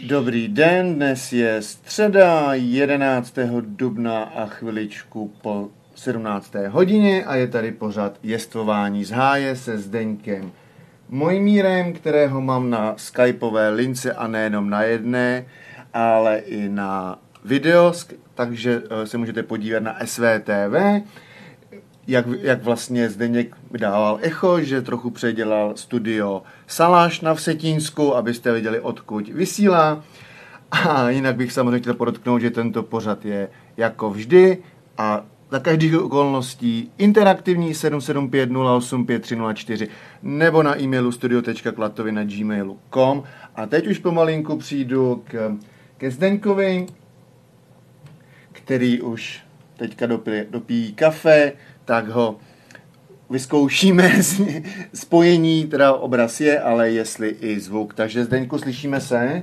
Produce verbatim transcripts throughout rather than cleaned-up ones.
Dobrý den, dnes je středa jedenáctého dubna a chviličku po sedmnácté hodině a je tady pořad Jestvování z háje se Zdeňkem Mojmírem, kterého mám na skypové lince a nejenom na jedné, ale i na video, takže se můžete podívat na S V T V, jak, jak vlastně Zdeněk vydával echo, že trochu předělal studio Saláš na Vsetínsku, abyste viděli, odkud vysílá. A jinak bych samozřejmě chtěl podotknout, že tento pořad je jako vždy a za každých okolností interaktivní sedm sedm pět nula osm pět tři nula čtyři nebo na e-mailu studio tečka klatovy na gmailu tečka com. A teď už pomalinku přijdu k, ke Zdeňkovi, který už teďka dopí, dopíjí kafe, tak ho vyzkoušíme spojení, teda obraz je, ale jestli i zvuk. Takže Zdeňku, slyšíme se?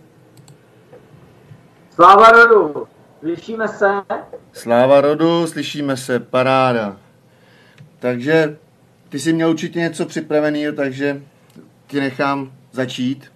Sláva rodu, slyšíme se? Sláva rodu, slyšíme se, paráda. Takže ty jsi měl určitě něco připraveného, takže ti nechám začít.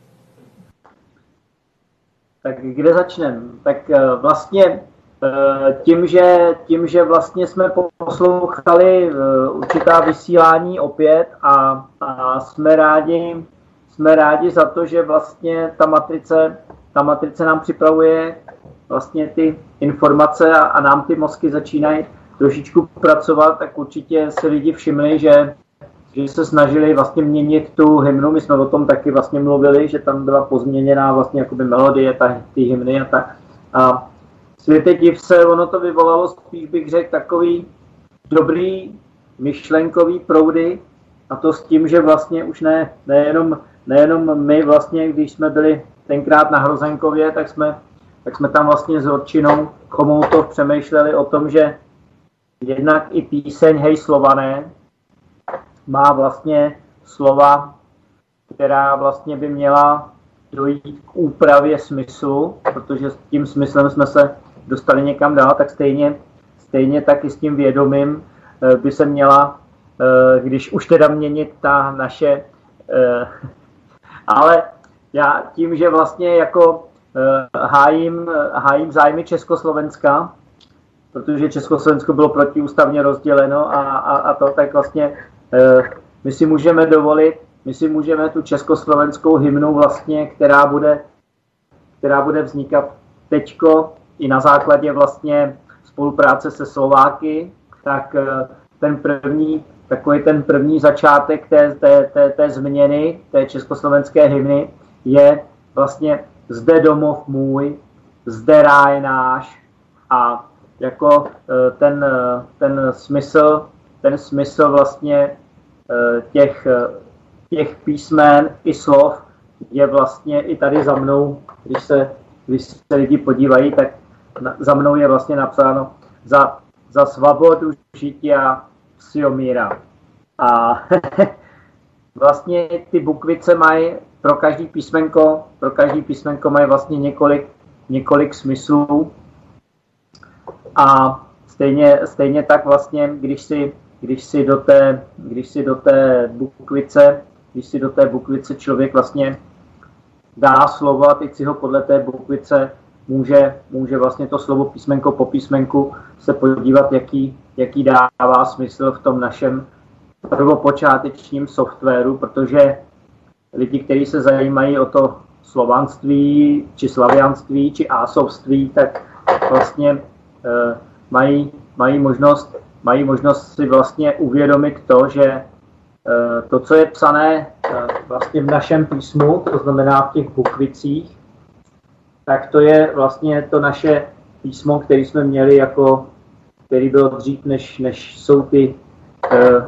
Tak kde začneme? Tak vlastně tím, že, tím, že vlastně jsme poslouchali určitá vysílání opět a, a jsme rádi, jsme rádi za to, že vlastně ta matrice, ta matrice nám připravuje vlastně ty informace a, a nám ty mozky začínají trošičku pracovat, tak určitě si lidi všimli, že, že se snažili vlastně měnit tu hymnu. My jsme o tom taky vlastně mluvili, že tam byla pozměněná vlastně jakoby melodie, ta, ty hymny a tak. A světe div se, ono to vyvolalo spíš bych řekl takový dobrý myšlenkový proudy, a to s tím, že vlastně už ne, nejenom, nejenom my vlastně, když jsme byli tenkrát na Hrozenkově, tak jsme, tak jsme tam vlastně s Horčinou Chomoutov přemýšleli o tom, že jednak i píseň Hej Slované má vlastně slova, která vlastně by měla dojít k úpravě smyslu, protože s tím smyslem jsme se dostali někam dál, tak stejně, stejně tak i s tím vědomím by se měla, když už teda měnit ta naše, ale já tím, že vlastně jako hájím, hájím zájmy Československa, protože Československo bylo protiústavně rozděleno a, a, a to, tak vlastně my si můžeme dovolit, my si můžeme tu československou hymnu vlastně, která bude, která bude vznikat teďko i na základě vlastně spolupráce se Slováky, tak ten první, takový ten první začátek té, té, té, té změny, té československé hymny je vlastně zde domov můj, zde ráj náš a jako ten, ten smysl, ten smysl vlastně těch těch písmen i slov je vlastně i tady za mnou, když se, když se lidi podívají, tak na, za mnou je vlastně napsáno za, za svobodu žitia Psiomíra. A vlastně ty bukvice mají pro každý písmenko, pro každý písmenko mají vlastně několik, několik smyslů. A stejně, stejně tak vlastně, když si, když si do té, když si do té bukvice Když si do té bukvice člověk vlastně dá slovo a teď si ho podle té bukvice může, může vlastně to slovo písmenko po písmenku se podívat, jaký, jaký dává smysl v tom našem prvopočátečním softwaru, protože lidi, kteří se zajímají o to slovanství, či slavianství, či ásovství, tak vlastně eh, mají, mají, možnost, mají možnost si vlastně uvědomit to, že to, co je psané vlastně v našem písmu, to znamená v těch bukvicích, tak to je vlastně to naše písmo, které jsme měli jako, který bylo dřív, než, než jsou ty eh,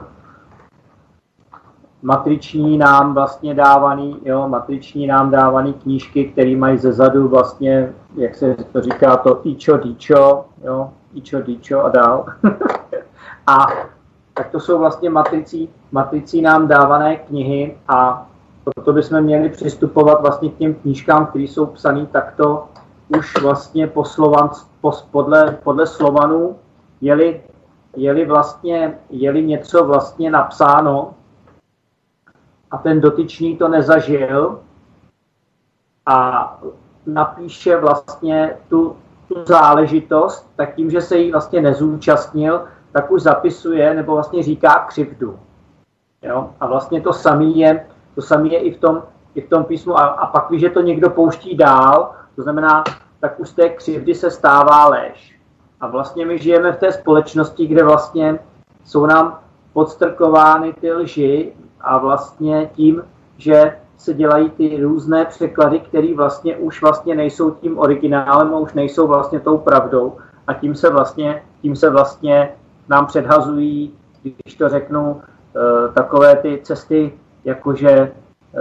matriční nám vlastně dávaný, jo, matriční nám dávaný knížky, které mají zezadu vlastně, jak se to říká, to ičo, dičo, jo, ičo, dičo a dál. A tak to jsou vlastně matricí, matricí nám dávané knihy a proto bychom měli přistupovat vlastně k těm knížkám, které jsou psané takto už vlastně po Slovan, po, podle, podle Slovanů, je-li, je-li vlastně, je-li něco vlastně napsáno a ten dotyčný to nezažil, a napíše vlastně tu, tu záležitost, tak tím, že se jí vlastně nezúčastnil, tak už zapisuje nebo vlastně říká křivdu. Jo? A vlastně to samé je, to samý je i v tom, i v tom písmu. A, a pak, když to někdo pouští dál, to znamená, tak už z té křivdy se stává lež. A vlastně my žijeme v té společnosti, kde vlastně jsou nám podstrkovány ty lži a vlastně tím, že se dělají ty různé překlady, které vlastně už vlastně nejsou tím originálem a už nejsou vlastně tou pravdou. A tím se vlastně, tím se vlastně nám předhazují, když to řeknu, takové ty cesty, jakože,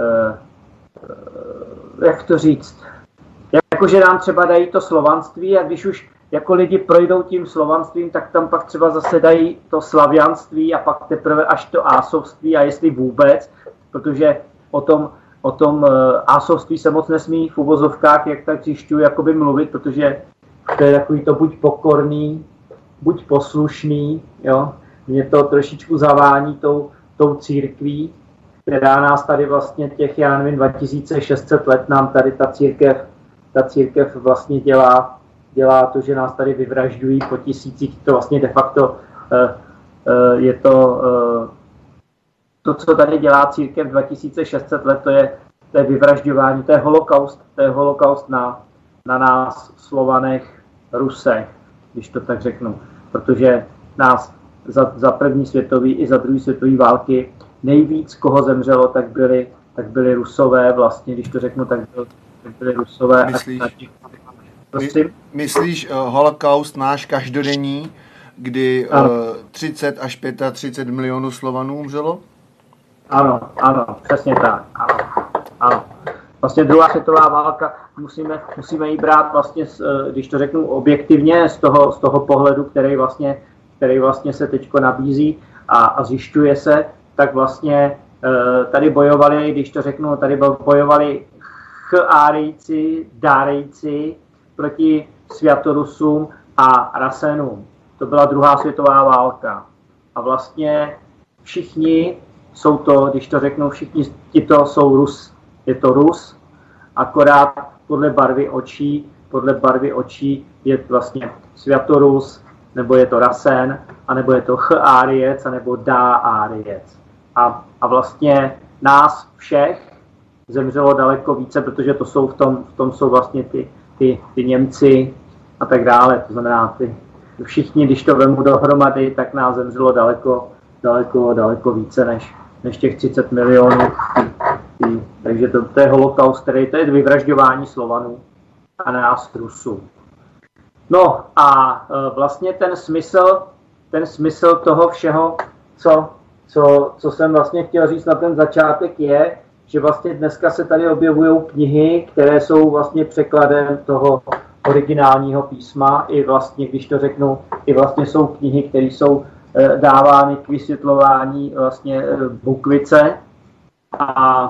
jak to říct, jakože nám třeba dají to slovanství a když už jako lidi projdou tím slovanstvím, tak tam pak třeba zase dají to slavianství a pak teprve až to ásovství a jestli vůbec, protože o tom, o tom ásovství se moc nesmí v uvozovkách, jak tak zjišťuji, jakoby mluvit, protože to je takový to buď pokorný, buď poslušný, jo. Mě to trošičku zavání tou, tou církví, která nás tady vlastně těch, já nevím, dva tisíce šest set let nám tady ta církev, ta církev vlastně dělá, dělá to, že nás tady vyvražďují po tisících. To vlastně de facto uh, uh, je to, uh, to, co tady dělá církev dva tisíce šest set let, to je, to je vyvražďování, to je holokaust, to je holokaust na, na nás, Slovanech, Rusech, když to tak řeknu, protože nás za, za první světový i za druhý světový války nejvíc, koho zemřelo, tak byli, tak byli Rusové, vlastně, když to řeknu, tak byli, tak byli Rusové. Myslíš, a, prosím? My, myslíš uh, holokaust náš každodenní, kdy uh, třicet až třicet pět milionů Slovanů umřelo? Ano, ano, přesně tak, ano, ano. Vlastně druhá světová válka, musíme, musíme ji brát vlastně, když to řeknu objektivně, z toho, z toho pohledu, který vlastně, který vlastně se teďko nabízí a, a zjišťuje se, tak vlastně tady bojovali, když to řeknu, tady bojovali Chárijci, Dárejci proti Svatorusům a Rasenům. To byla druhá světová válka. A vlastně všichni jsou to, když to řeknu, všichni tito jsou Rus. Je to Rus, akorát podle barvy očí, podle barvy očí je vlastně Svatorus, nebo je to Rasen, anebo je to Chárijec, anebo Dáárijec. A, a vlastně nás všech zemřelo daleko více, protože to jsou v tom, v tom jsou vlastně ty, ty, ty Němci a tak dále. To znamená, ty všichni, když to vemu dohromady, tak nás zemřelo daleko, daleko, daleko více než, než těch třicet milionů. Takže to, to je holokaust, který to je vyvražďování Slovanů a nás Rusů. No a vlastně ten smysl, ten smysl toho všeho, co, co, co jsem vlastně chtěl říct na ten začátek je, že vlastně dneska se tady objevují knihy, které jsou vlastně překladem toho originálního písma, i vlastně, když to řeknu, i vlastně jsou knihy, které jsou dávány k vysvětlování vlastně bukvice a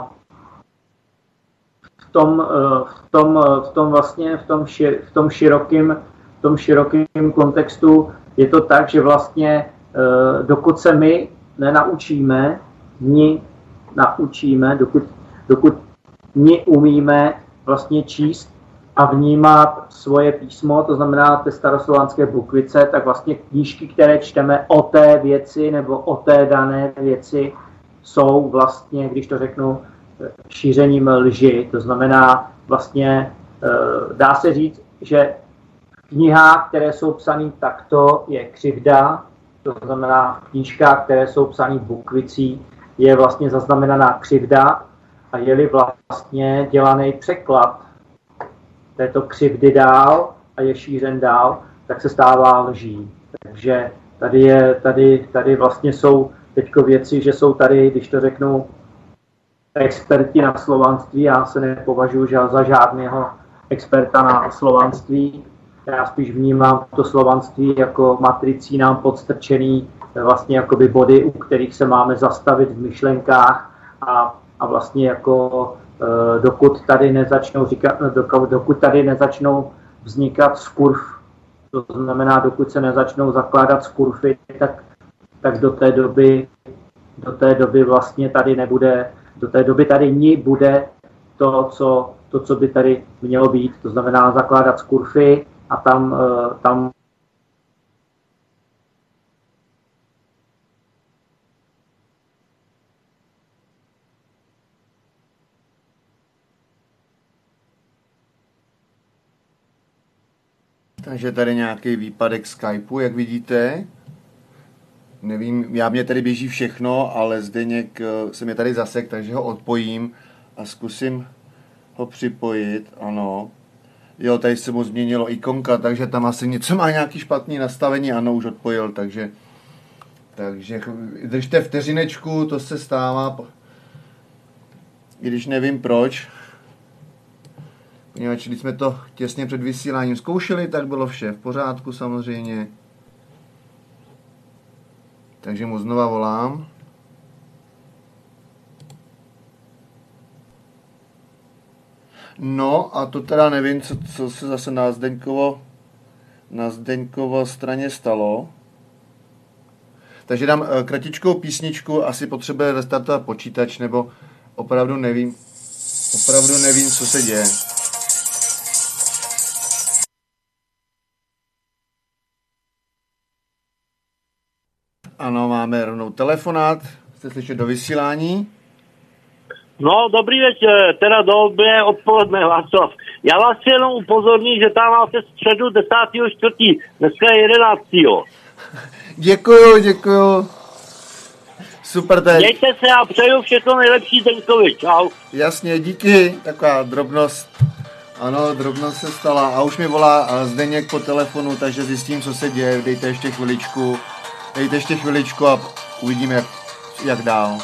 v tom, v tom, v tom vlastně, v tom, šir, v tom širokým, v tom širokým kontextu je to tak, že vlastně dokud se my nenaučíme, ni naučíme, dokud, dokud ni umíme vlastně číst a vnímat svoje písmo, to znamená ty staroslovanské bukvice, tak vlastně knížky, které čteme o té věci nebo o té dané věci, jsou vlastně, když to řeknu, šířením lži. To znamená vlastně, dá se říct, že v knihách, které jsou psané takto, je křivda, to znamená v knížkách, které jsou psané bukvicí, je vlastně zaznamenaná křivda a je-li vlastně dělaný překlad této křivdy dál a je šířen dál, tak se stává lží. Takže tady, je, tady, tady vlastně jsou teďko věci, že jsou tady, když to řeknu, experti na slovanství. Já se nepovažuji za žádného experta na slovanství. Já spíš vnímám to slovanství jako matricí nám podstrčený vlastně jakoby body, u kterých se máme zastavit v myšlenkách a, a vlastně jako dokud tady nezačnou říkat, dokud tady nezačnou vznikat skurv, to znamená, dokud se nezačnou zakládat skurfy, tak, tak do té doby do té doby vlastně tady nebude, do té doby tady ní bude to, co, to, co by tady mělo být, to znamená zakládat skurfy a tam, tam Takže tady nějaký výpadek Skypeu, jak vidíte. Nevím, já mě tady běží všechno, ale Zdeněk se mě tady zasek, takže ho odpojím a zkusím ho připojit, ano. Jo, tady se mu změnilo ikonka, takže tam asi něco má nějaký špatný nastavení, ano, už odpojil, takže takže držte vteřinečku, to se stává, i když nevím proč. Poněvadž když jsme to těsně před vysíláním zkoušeli, tak bylo vše v pořádku samozřejmě. Takže mu znova volám. No a to teda nevím, co, co se zase na Zdeňkovo, na Zdeňkovo straně stalo. Takže dám kratičkou písničku, asi potřebuje restartovat počítač, nebo opravdu nevím, opravdu nevím, co se děje. Ano, máme rovnou telefonát. Jste slyšet do vysílání? No, dobrý večer, teda dobré odpoledne, Václav. Já vás chci jenom upozornit, že tam máte středu desátého čtvrtého dneska je jedenáctého Děkuju, děkuju. Super, teď. Mějte se a přeju všechno nejlepší Zdeňkovi, čau. Jasně, díky, taková drobnost. Ano, drobnost se stala a už mi volá Zdeněk po telefonu, takže zjistím, co se děje, dejte ještě chviličku. Dejte ještě chviličku a uvidíme, jak, jak dál.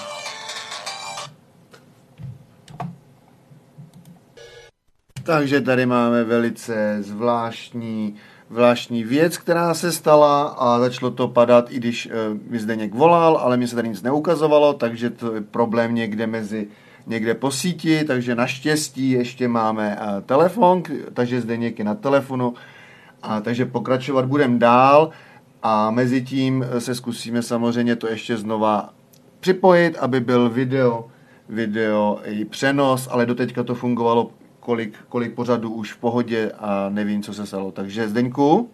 Takže tady máme velice zvláštní, zvláštní věc, která se stala a začalo to padat, i když mi Zdeněk volal, ale mě se tady nic neukazovalo, takže to je problém někde mezi, někde po síti, takže naštěstí ještě máme telefon, takže Zdeněk je na telefonu, a takže pokračovat budeme dál. A mezi tím se zkusíme samozřejmě to ještě znova připojit, aby byl video, video i přenos, ale doteďka to fungovalo kolik, kolik pořadů už v pohodě a nevím, co se stalo. Takže Zdeňku? Uh,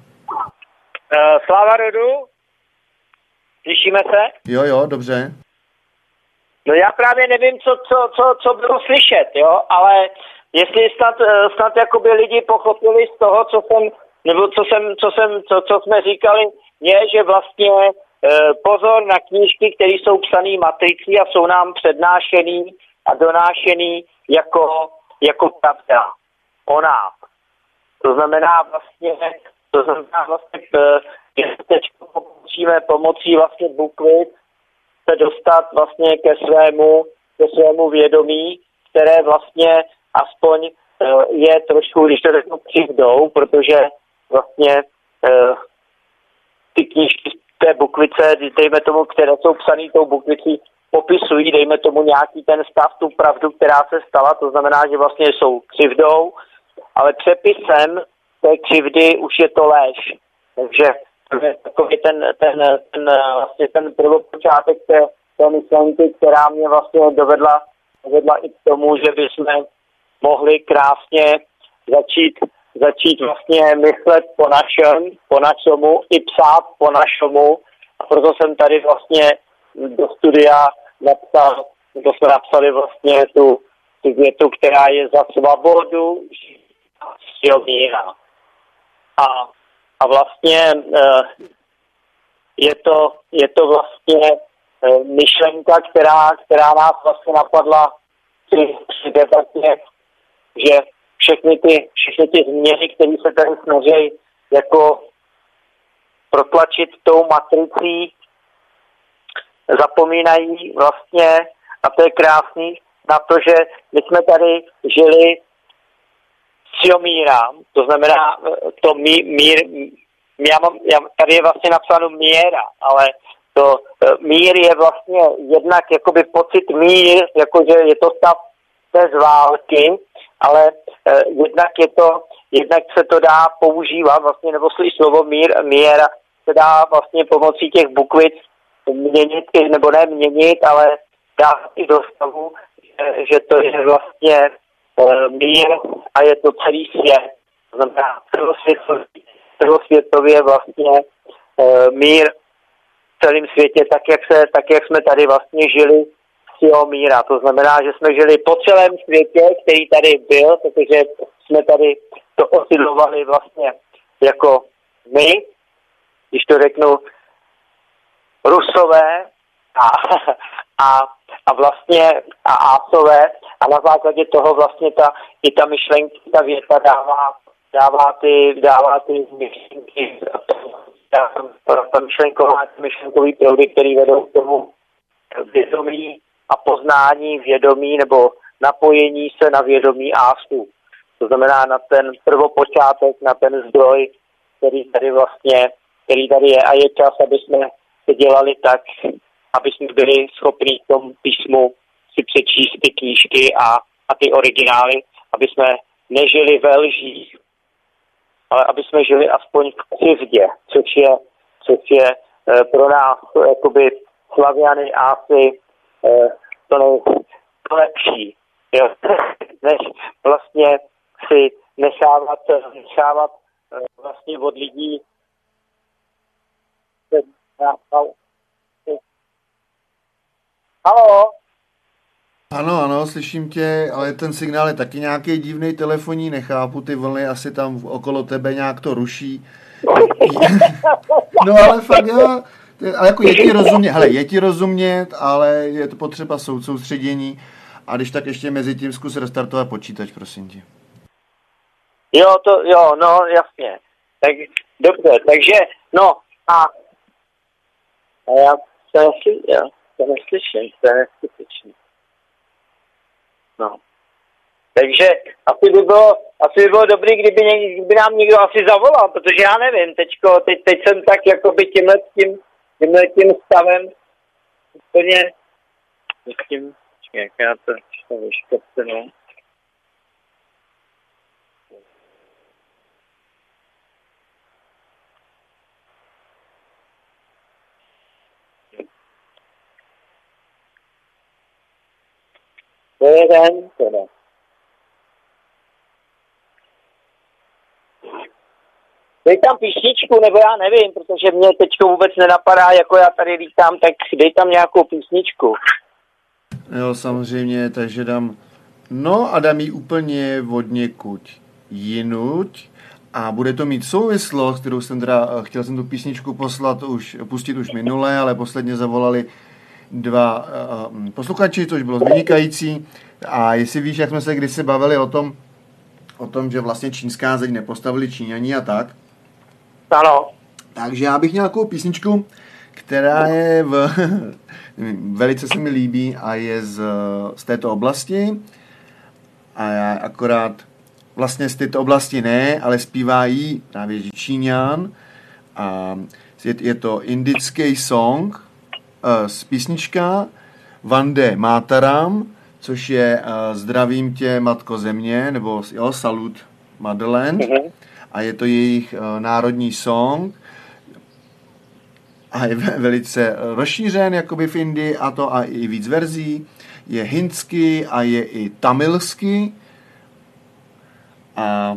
Sláva rodu? Slyšíme se? Jo, jo, dobře. No já právě nevím, co, co, co, co bylo slyšet, jo, ale jestli snad, snad jakoby lidi pochopili z toho, co jsem nebo co jsem, co jsem, co, co jsme říkali, je, že vlastně e, pozor na knížky, které jsou psané matricí a jsou nám přednášený a donášený jako, jako pravda. O nás. To znamená vlastně, to znamená vlastně, že teď musíme pomocí vlastně BookWith se dostat vlastně ke svému, ke svému vědomí, které vlastně aspoň e, je trošku, když to řeknu, křivdou, protože vlastně uh, ty knížky z té bukvice, dejme tomu, které jsou psané tou bukvicí, popisují, dejme tomu nějaký ten stav, tu pravdu, která se stala, to znamená, že vlastně jsou křivdou, ale přepisem té křivdy už je to lež. Takže to je takový ten, ten, ten, vlastně ten prvopočátek té, té myšlenky, která mě vlastně dovedla, dovedla i k tomu, že bychom mohli krásně začít začít vlastně myslet po našem, po našemu, i psát po našemu. A proto jsem tady vlastně do studia napsal, to jsme napsali vlastně tu, tu větu, která je za svobodu míra. A, a vlastně je to, je to vlastně myšlenka, která, která nás vlastně napadla při, při debatě, že všechny ty, všechny ty změny, které se tady snaží jako protlačit tou matricí, zapomínají vlastně, a to je krásný, na to, že my jsme tady žili siomírám, to znamená to mí, mír, já mám, já, tady je vlastně napsáno míra, ale to mír je vlastně jednak jakoby pocit mír, jakože je to stav bez války, ale eh, jednak je to, jednak se to dá používat, vlastně, nebo slyší slovo mír, míra se dá vlastně pomocí těch bukvic měnit, nebo ne měnit, ale dá i do stavu, že, že to je vlastně mír a je to celý svět. To znamená celosvětově, celosvětově vlastně mír v celém světě, tak jak, se, tak jak jsme tady vlastně žili sílou míra. To znamená, že jsme žili po celém světě, který tady byl, protože jsme tady to osidlovali vlastně jako my, když to řeknu, Rusové a, a, a vlastně a Ásové a na základě toho vlastně ta, i ta myšlenka, ta věta dává, dává ty, dává ty myšlenky, ta myšlenková, myšlenkový proudy, který vedou k tomu vědomí a poznání vědomí nebo napojení se na vědomí Ásu. To znamená na ten prvopočátek, na ten zdroj, který tady vlastně, který tady je a je čas, aby jsme to dělali tak, aby jsme byli schopni v tom písmu si přečíst ty knížky a, a ty originály, aby jsme nežili ve lžích, ale aby jsme žili aspoň v křivdě, což je, což je e, pro nás jakoby Slaviany, Ásy e, to, ne, to lepší, jo? Než vlastně si nechávat, nechávat e, vlastně od lidí Haló? Ano, ano, slyším tě, ale ten signál je taky nějaký divný telefonní, nechápu, ty vlny asi tam okolo tebe nějak to ruší. No ale fakt jo, ale jako je ti rozumět, hele, je ti rozumět, ale je to potřeba sou, soustředění a když tak ještě mezi tím zkus restartovat počítač, prosím tě. Jo, to, jo, no, jasně. Tak, dobře, takže, no, a, a já to neslyším, jo, to neslyším, to je neskutečný. No. Takže asi by bylo, asi by bylo dobrý, kdyby, něk, kdyby nám někdo asi zavolal, protože já nevím, teďko, teď, teď jsem tak jakoby tímhle tím, tímhle tím stavem úplně s tím, jak já to čtu vyškopce, no. To je ten, teda. Dej tam písničku, nebo já nevím, protože mě teďko vůbec nenapadá, jako já tady lítám, tak dej tam nějakou písničku. Jo, samozřejmě, takže dám, no a dám jí úplně od někud jinuť a bude to mít souvislost, kterou jsem teda, chtěl jsem tu písničku poslat už, pustit už minule, ale posledně zavolali dva uh, posluchači, což bylo vynikající. A jestli víš, jak jsme se kdysi bavili o tom, o tom, že vlastně čínská zeď nepostavili Číňani a tak. Ano. Takže já bych měl nějakou písničku, která je v, velice se mi líbí a je z, z této oblasti. A já akorát vlastně z této oblasti ne, ale zpívá jí právě Číňan. A je, je to indický song, z písnička Vande Mataram, což je uh, zdravím tě, matko země, nebo jo, salut Motherland. Mm-hmm. A je to jejich uh, národní song. A je velice rozšířen jakoby v Indii, a to a i víc verzí. Je hindsky a je i tamilsky. A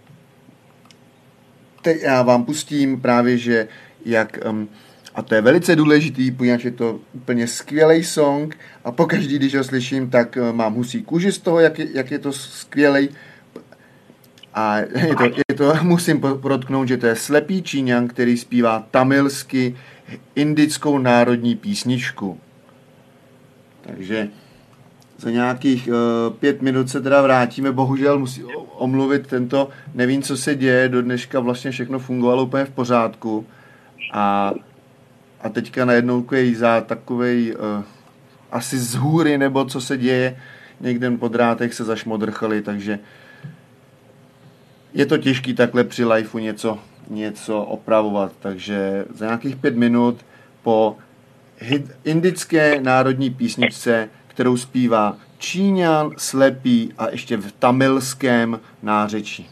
teď já vám pustím právě, že jak... Um, A to je velice důležitý, poněvadž je to úplně skvělý song a pokaždý, když ho slyším, tak mám husí kůži z toho, jak je, jak je to skvělej. A je to, je to, musím podotknout, že to je slepý Číňan, který zpívá tamilsky indickou národní písničku. Takže za nějakých uh, pět minut se teda vrátíme. Bohužel musím omluvit tento, nevím, co se děje, do dneška vlastně všechno fungovalo úplně v pořádku. A A teďka najednou za takovej uh, asi z hůry, nebo co se děje, někde po drátech se zašmodrchali, takže je to těžký takhle při liveu něco, něco opravovat. Takže za nějakých pět minut po hit, indické národní písničce, kterou zpívá Číňan, slepý a ještě v tamilském nářečí.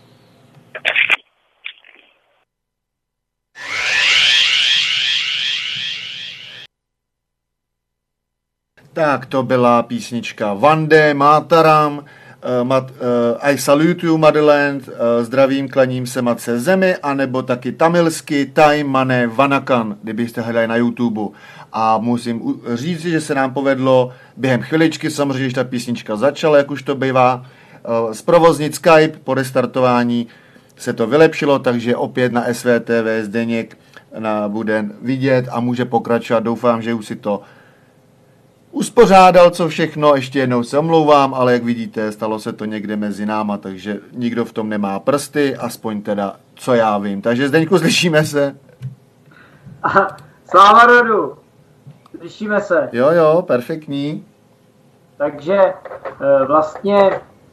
Tak to byla písnička Vande Mataram uh, mat, uh, I salute you, Motherland, uh, zdravím, klaním se matce zemi, anebo taky tamilsky, Thai Mane Vanakan, kdybyste hledali na YouTube. A musím říct, že se nám povedlo během chviličky, samozřejmě, když ta písnička začala, jak už to bývá, uh, zprovoznit Skype po restartování, se to vylepšilo, takže opět na S V T V Zdeněk na, bude vidět a může pokračovat. Doufám, že už si to uspořádal, co všechno. Ještě jednou se omlouvám, ale jak vidíte, stalo se to někde mezi náma, takže nikdo v tom nemá prsty, aspoň teda, co já vím. Takže Zdeňku, slyšíme se. Aha, sláva rodu! Slyšíme se. Jo, jo, perfektní. Takže vlastně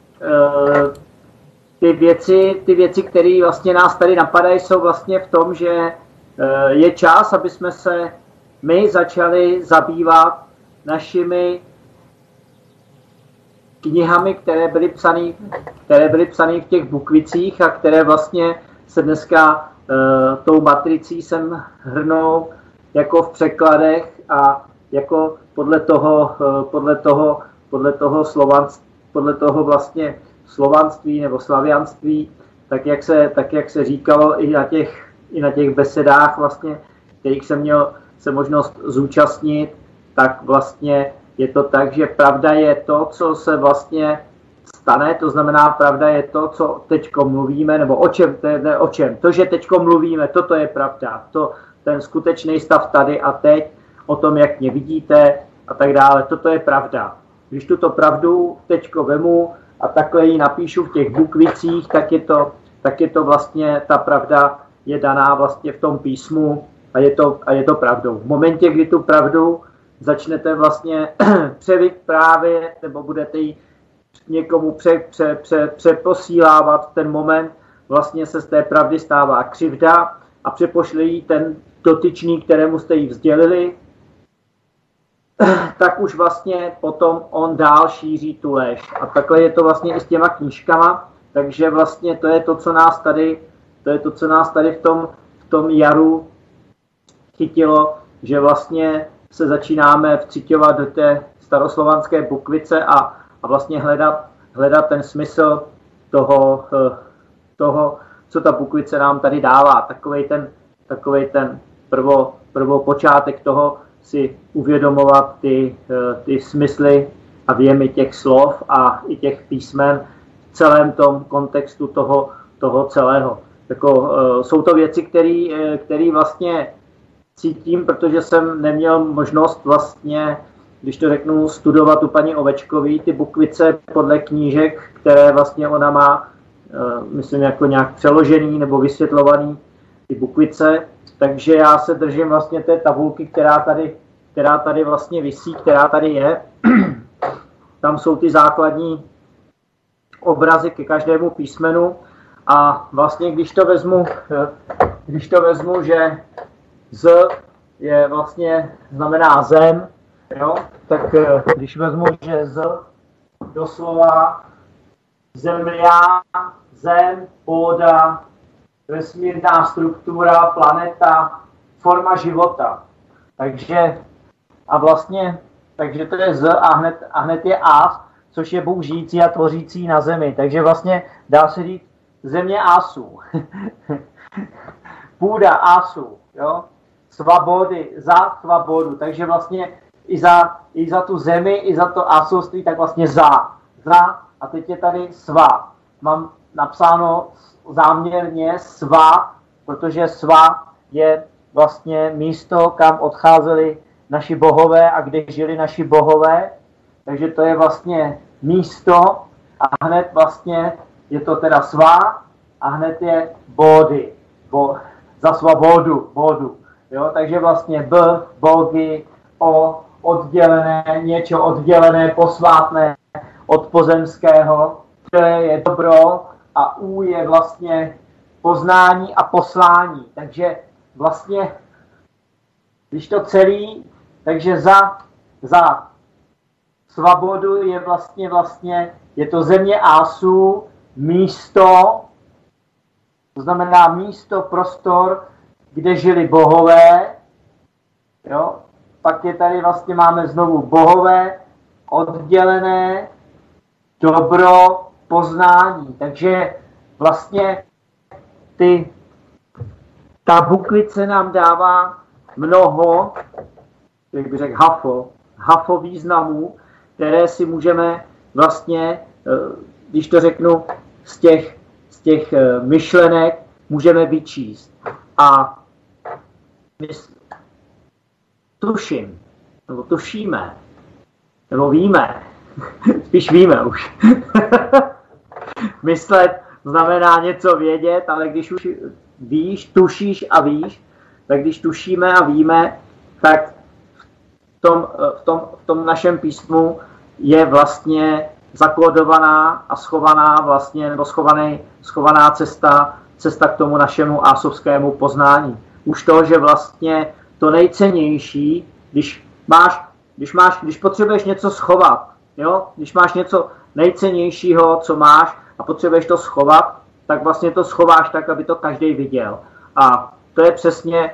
ty věci, ty věci, které vlastně nás tady napadají, jsou vlastně v tom, že je čas, aby jsme se my začali zabývat našimi knihami, které byly psané, které byly psané v těch bukvicích a které vlastně se dneska uh, tou matricí sem hrnou jako v překladech a jako podle toho, uh, podle toho, podle toho slovanství, podle toho vlastně slovanství nebo slavianství, tak jak se, tak jak se říkalo i na těch, i na těch besedách vlastně, kterých jsem měl se možnost zúčastnit, tak vlastně je to tak, že pravda je to, co se vlastně stane, to znamená, pravda je to, co teďko mluvíme, nebo o čem, to je o čem. To, že teďko mluvíme, toto je pravda. To, ten skutečný stav tady a teď, o tom, jak mě vidíte a tak dále, toto je pravda. Když tuto pravdu teďko vemu a takhle ji napíšu v těch bukvicích, tak je to, tak je to vlastně, ta pravda je daná vlastně v tom písmu a je to, a je to pravdou. V momentě, kdy tu pravdu začnete vlastně převyprávět, nebo budete ji někomu pře, pře, pře, přeposílávat, v ten moment vlastně se z té pravdy stává křivda a přepošle jí ten dotyčný, kterému jste ji vzdělili, tak už vlastně potom on dál šíří tu lež. A takhle je to vlastně i s těma knížkama, takže vlastně to je to, co nás tady, to je to, co nás tady v tom, v tom jaru chytilo, že vlastně se začínáme vciťovat do té staroslovanské bukvice a, a vlastně hledat, hledat ten smysl toho, toho, co ta bukvice nám tady dává. Takovej ten, takovej ten prvo, prvo počátek toho si uvědomovat ty, ty smysly a věmy těch slov a i těch písmen v celém tom kontextu toho, toho celého. Jako, jsou to věci, které vlastně cítím, protože jsem neměl možnost vlastně, když to řeknu, studovat u paní Ovečkový ty bukvice podle knížek, které vlastně ona má, myslím, jako nějak přeložený nebo vysvětlovaný ty bukvice. Takže já se držím vlastně té tabulky, která tady, která tady vlastně visí, která tady je. Tam jsou ty základní obrazy ke každému písmenu a vlastně když to vezmu, když to vezmu, že Z je vlastně, znamená zem, jo? Tak když vezmu, že Z doslova zemля, zem, půda, vesmírná struktura, planeta, forma života. Takže a vlastně, takže to je Z a hned, a hned je As, což je Bůh žijící a tvořící na zemi. Takže vlastně dá se říct země Asů. Půda Asů, jo? Svabody, za svabodu, takže vlastně i za, i za tu zemi, i za to asolství, tak vlastně za, za, a teď je tady sva. Mám napsáno záměrně sva, protože sva je vlastně místo, kam odcházeli naši bohové a kde žili naši bohové, takže to je vlastně místo a hned vlastně je to teda sva a hned je body, bo, za svabodu, bodu. Jo, takže vlastně B, bogy, O, oddělené, něco oddělené, posvátné od pozemského, T je dobro a U je vlastně poznání a poslání. Takže vlastně, když to celý, takže za, za svabodu je vlastně, vlastně, je to země Asů, místo, to znamená místo, prostor, kde žili bohové, jo? Pak je tady vlastně máme znovu bohové, oddělené, dobro poznání. Takže vlastně ty, ta buklice nám dává mnoho, jak bych řekl, hafo, hafo významů, které si můžeme vlastně, když to řeknu, z těch, z těch myšlenek můžeme vyčíst. A my tuším, nebo tušíme, nebo víme, spíš víme už. Myslet znamená něco vědět, ale když už víš, tušíš a víš, tak když tušíme a víme, tak v tom, v tom, v tom našem písmu je vlastně zakódovaná a schovaná vlastně, nebo schovaný, schovaná cesta, cesta k tomu našemu ásovskému poznání. Už to, že vlastně to nejcennější, když máš, když máš, když potřebuješ něco schovat, jo? Když máš něco nejcennějšího, co máš a potřebuješ to schovat, tak vlastně to schováš tak, aby to každý viděl. A to je přesně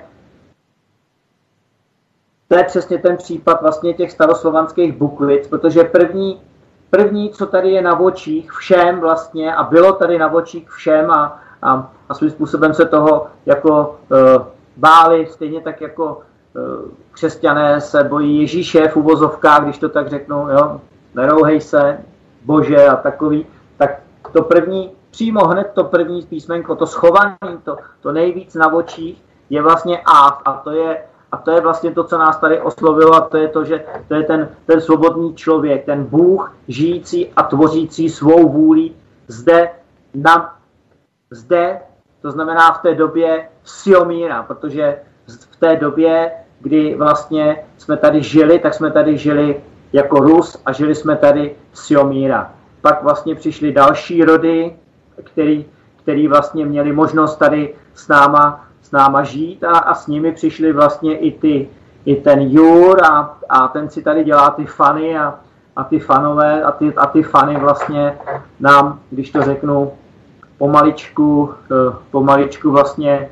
to je přesně ten případ vlastně těch staroslovanských buklic, protože první, první, co tady je na očích všem vlastně, a bylo tady na očích všem a, a, a svým způsobem se toho jako uh, báli, stejně tak jako uh, křesťané se bojí Ježíše v uvozovkách, když to tak řeknu, jo, nerouhej se, Bože a takový, tak to první, přímo hned to první písmenko, to schované, to, to nejvíc na očích je vlastně A a to je A to je vlastně to, co nás tady oslovilo, a to je to, že to je ten, ten svobodný člověk, ten Bůh žijící a tvořící svou vůli zde, na, zde, to znamená v té době Siomíra, protože v té době, kdy vlastně jsme tady žili, tak jsme tady žili jako Rus a žili jsme tady Siomíra. Pak vlastně přišly další rody, který, který vlastně měli možnost tady s náma s náma žít a, a s nimi přišli vlastně i, ty, i ten Jur a, a ten si tady dělá ty fany a, a ty fanové a ty, a ty fany vlastně nám, když to řeknu, pomaličku, pomaličku vlastně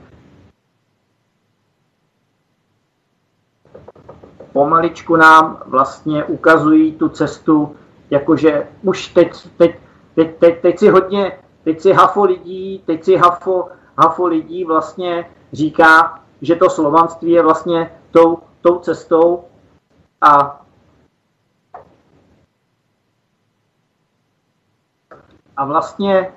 pomaličku nám vlastně ukazují tu cestu, jakože už teď, teď, teď, teď, teď si hodně, teď si hafo lidí, teď si hafo, hafo lidí vlastně říká, že to slovanství je vlastně tou, tou cestou a, a vlastně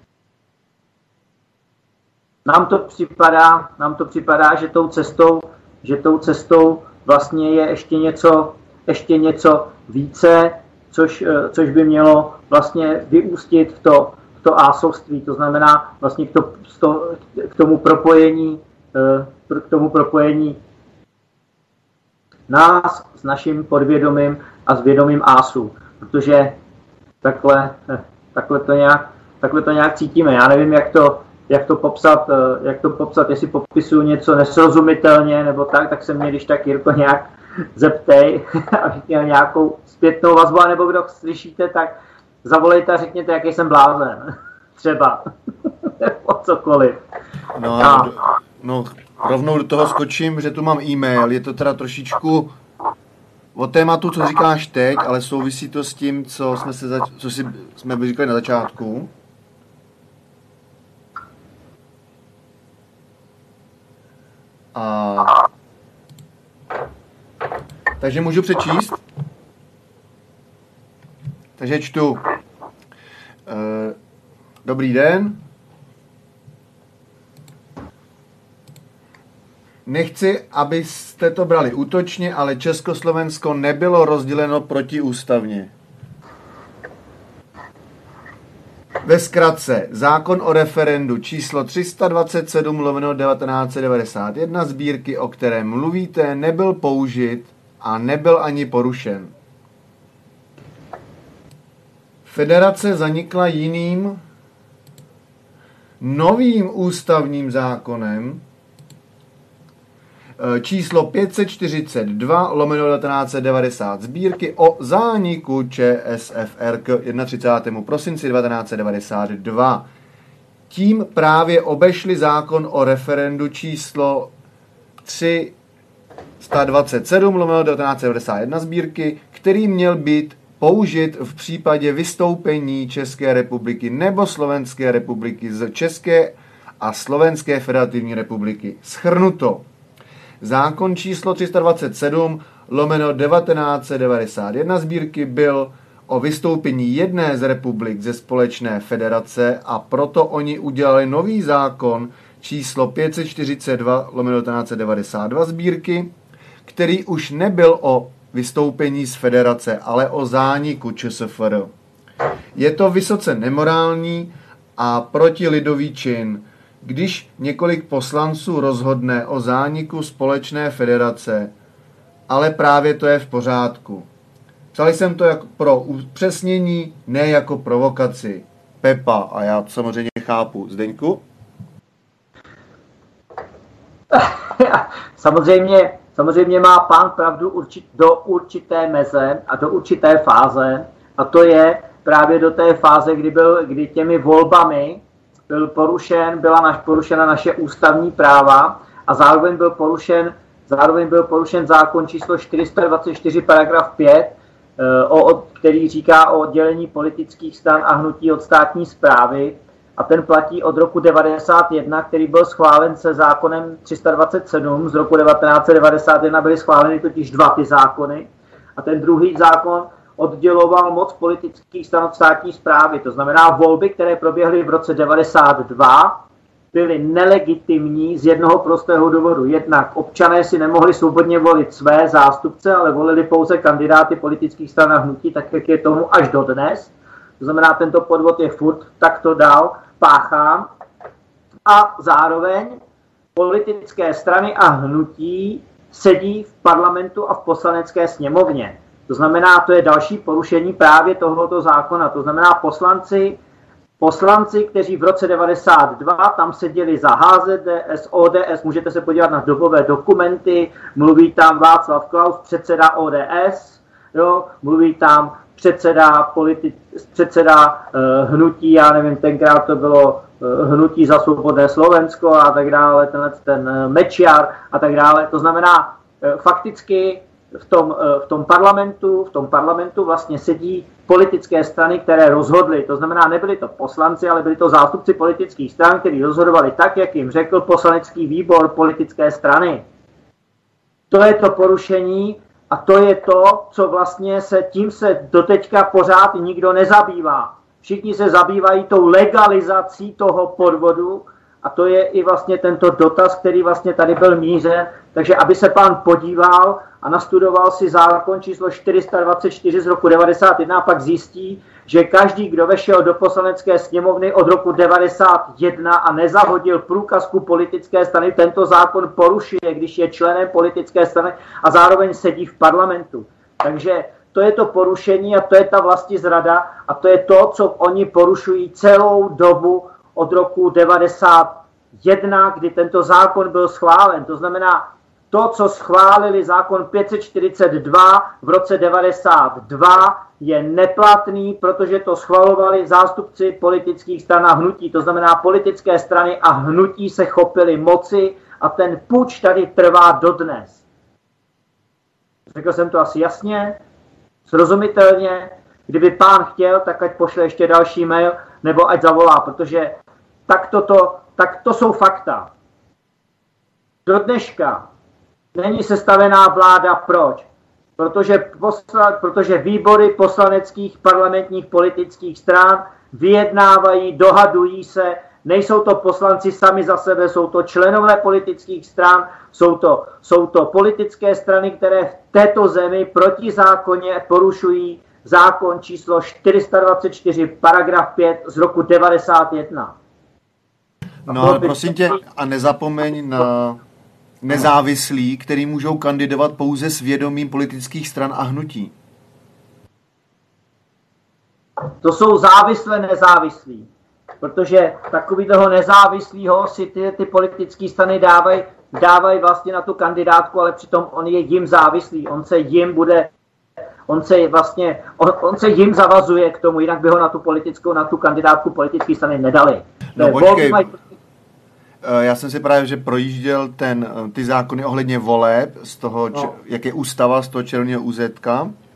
nám to připadá, nám to připadá, že tou cestou, že tou cestou vlastně je ještě něco, ještě něco více, což, což by mělo vlastně vyústit v to, v to ásovství, to znamená vlastně k, to, k tomu propojení k tomu propojení nás s naším podvědomím a s vědomím ásu, protože takhle, takhle, to nějak, takhle to nějak cítíme. Já nevím, jak to, jak to popsat, jak to popsat, jestli popisuju něco nesrozumitelně nebo tak, tak se mě když tak, Jirko, nějak zeptej a měl nějakou zpětnou vazbu, nebo kdo slyšíte, tak zavolejte a řekněte, jaký jsem blázen. Třeba. Nebo cokoliv. No, a... no, rovnou do toho skočím, že tu mám e-mail. Je to teda trošičku o tématu, co říkáš teď, ale souvisí to s tím, co jsme, se zač- co si, jsme říkali na začátku. A... Takže můžu přečíst? Takže čtu. E, dobrý den. Nechci, abyste to brali útočně, ale Československo nebylo rozděleno protiústavně. Ve zkratce, zákon o referendu číslo tři sta dvacet sedm lomeno devatenáct set devadesát jedna sbírky, o kterém mluvíte, nebyl použit a nebyl ani porušen. Federace zanikla jiným novým ústavním zákonem číslo pět set čtyřicet dva lomeno devatenáct set devadesát sbírky o zániku ČSFR k třicátého prvního prosinci devatenáct set devadesát dva. Tím právě obešli zákon o referendu číslo tři sta dvacet sedm lomeno devatenáct set devadesát jedna sbírky, který měl být použit v případě vystoupení České republiky nebo Slovenské republiky z České a Slovenské federativní republiky. Shrnuto. Zákon číslo tři sta dvacet sedm lomeno devatenáct set devadesát jedna sbírky byl o vystoupení jedné z republik ze společné federace a proto oni udělali nový zákon číslo pět set čtyřicet dva lomeno devatenáct set devadesát dva sbírky, který už nebyl o vystoupení z federace, ale o zániku ČSFR. Je to vysoce nemorální a protilidový čin, když několik poslanců rozhodne o zániku společné federace, ale právě to je v pořádku. Psali jsem to jako pro upřesnění, ne jako provokaci. Pepa, a já to samozřejmě chápu. Zdeňku? Samozřejmě, samozřejmě má pán pravdu určit, do určité meze a do určité fáze, a to je právě do té fáze, kdy, byl, kdy těmi volbami byl porušen, byla naš, porušena naše ústavní práva a zároveň byl porušen, zároveň byl porušen zákon číslo čtyři sta dvacet čtyři paragraf pět, o, který říká o oddělení politických stran a hnutí od státní správy, a ten platí od roku devadesát jedna, který byl schválen se zákonem tři sta dvacet sedm z roku devatenáct set devadesát jedna, byly schváleny totiž dva ty zákony a ten druhý zákon odděloval moc politických stran od státní správy. To znamená, volby, které proběhly v roce devadesát dva, byly nelegitimní z jednoho prostého důvodu. Jednak občané si nemohli svobodně volit své zástupce, ale volili pouze kandidáty politických stran a hnutí, tak jak je tomu až dodnes. To znamená, tento podvod je furt takto dál páchán. A zároveň politické strany a hnutí sedí v parlamentu a v poslanecké sněmovně. To znamená, to je další porušení právě tohoto zákona. To znamená, poslanci, poslanci, kteří v roce devadesát dva tam seděli za H Z D S, O D S, můžete se podívat na dobové dokumenty, mluví tam Václav Klaus, předseda O D S, jo, mluví tam předseda, politi- předseda uh, hnutí, já nevím, tenkrát to bylo uh, hnutí za svobodné Slovensko a tak dále, tenhle ten uh, Mečiar a tak dále. To znamená, uh, fakticky v tom, uh, v tom parlamentu, v tom parlamentu vlastně sedí politické strany, které rozhodly. To znamená, nebyli to poslanci, ale byli to zástupci politických stran, kteří rozhodovali tak, jak jim řekl poslanecký výbor politické strany. To je to porušení. A to je to, co vlastně se, tím se doteďka pořád nikdo nezabývá. Všichni se zabývají tou legalizací toho podvodu a to je i vlastně tento dotaz, který vlastně tady byl mířen. Takže aby se pán podíval a nastudoval si zákon číslo čtyři sta dvacet čtyři z roku devadesát jedna a pak zjistí, že každý, kdo vešel do poslanecké sněmovny od roku devadesát jedna a nezahodil průkazku politické strany, tento zákon porušuje, když je členem politické strany a zároveň sedí v parlamentu. Takže to je to porušení a to je ta vlastizrada a to je to, co oni porušují celou dobu od roku devadesát jedna, kdy tento zákon byl schválen. To znamená, to, co schválili zákon pět set čtyřicet dva v roce devadesát dva, je neplatný, protože to schvalovali zástupci politických stran a hnutí. To znamená, politické strany a hnutí se chopily moci a ten puč tady trvá dodnes. Řekl jsem to asi jasně, srozumitelně. Kdyby pán chtěl, tak ať pošle ještě další mail, nebo ať zavolá, protože tak, toto, tak to jsou fakta. Do dneška není sestavená vláda. Proč? Protože, posla, protože výbory poslaneckých parlamentních politických stran vyjednávají, dohadují se, nejsou to poslanci sami za sebe, jsou to členové politických stran, jsou to, jsou to politické strany, které v této zemi protizákonně porušují zákon číslo čtyři sta dvacet čtyři paragraf pět z roku devadesát jedna. No ale prosím tě, a nezapomeň na nezávislí, který můžou kandidovat pouze s vědomím politických stran a hnutí. To jsou závislé nezávislí, protože takový toho nezávislého si ty, ty politické strany dávají dávaj vlastně na tu kandidátku, ale přitom on je jim závislý, on se jim bude, on se vlastně, on, on se jim zavazuje k tomu, jinak by ho na tu politickou, na tu kandidátku politické strany nedali. No počkej, já jsem si právě, že projížděl ten, ty zákony ohledně voleb, z toho, no. č, jak je ústava z toho červeného úzetka.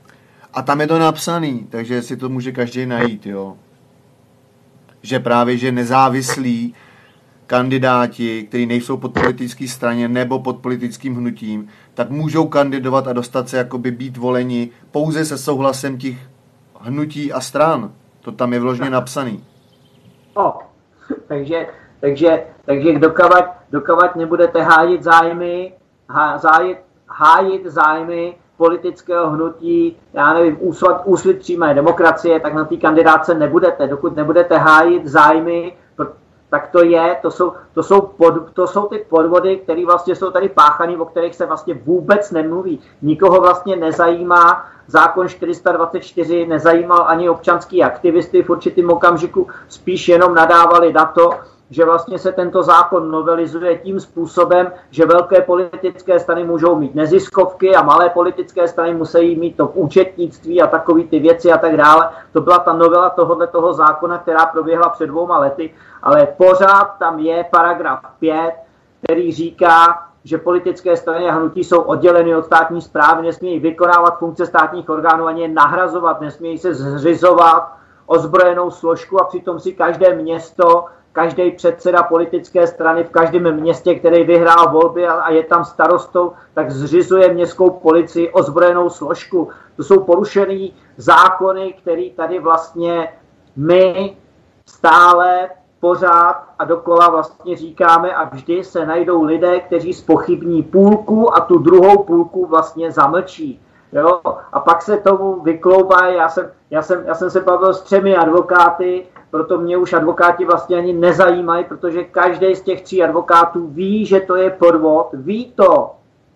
A tam je to napsaný, takže si to může každý najít, jo. Že právě, že nezávislí kandidáti, kteří nejsou pod politické straně nebo pod politickým hnutím, tak můžou kandidovat a dostat se jakoby být voleni pouze se souhlasem těch hnutí a stran. To tam je vložně napsaný. No, takže, takže, takže dokavať, dokavať nebudete hájit zájmy, há, zájit, hájit zájmy politického hnutí, já nevím, úsvit, úsvit přímé demokracie, tak na té kandidáce nebudete. Dokud nebudete hájit zájmy, tak to je, to jsou, to jsou, pod, to jsou ty podvody, které vlastně jsou tady páchané, o kterých se vlastně vůbec nemluví. Nikoho vlastně nezajímá zákon čtyři sta dvacet čtyři, nezajímal ani občanský aktivisty v určitém okamžiku, spíš jenom nadávali na to, že vlastně se tento zákon novelizuje tím způsobem, že velké politické strany můžou mít neziskovky a malé politické strany musí mít to účetnictví a takové ty věci a tak dále. To byla ta novela tohohle toho zákona, která proběhla před dvouma lety, ale pořád tam je paragraf pět, který říká, že politické strany a hnutí jsou odděleny od státní správy, nesmějí vykonávat funkce státních orgánů, ani je nahrazovat, nesmějí se zřizovat ozbrojenou složku a přitom si každé město, každý předseda politické strany v každém městě, který vyhrál volby a je tam starostou, tak zřizuje městskou policii ozbrojenou složku. To jsou porušené zákony, které tady vlastně my stále pořád a dokola vlastně říkáme a vždy se najdou lidé, kteří zpochybní půlku a tu druhou půlku vlastně zamlčí. Jo? A pak se tomu vykloubá, já jsem, já, jsem, já jsem se bavil s třemi advokáty, proto mě už advokáti vlastně ani nezajímají, protože každý z těch tří advokátů ví, že to je podvod, ví to.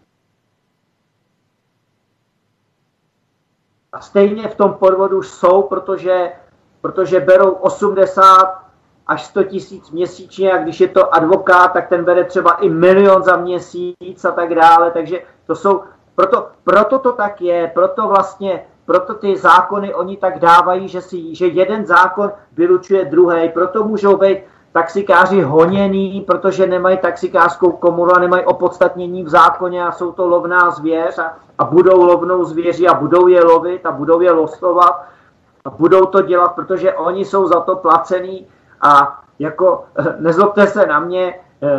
A stejně v tom podvodu jsou, protože, protože berou osmdesát až sto tisíc měsíčně a když je to advokát, tak ten bere třeba i milion za měsíc a tak dále, takže to jsou, proto, proto to tak je, proto vlastně, proto ty zákony oni tak dávají, že, si, že jeden zákon vylučuje druhý, proto můžou být taxikáři honěný, protože nemají taxikářskou komoru a nemají opodstatnění v zákoně a jsou to lovná zvěř a, a budou lovnou zvěři a budou je lovit a budou je losovat a budou to dělat, protože oni jsou za to placený. A jako nezlobte se na mě,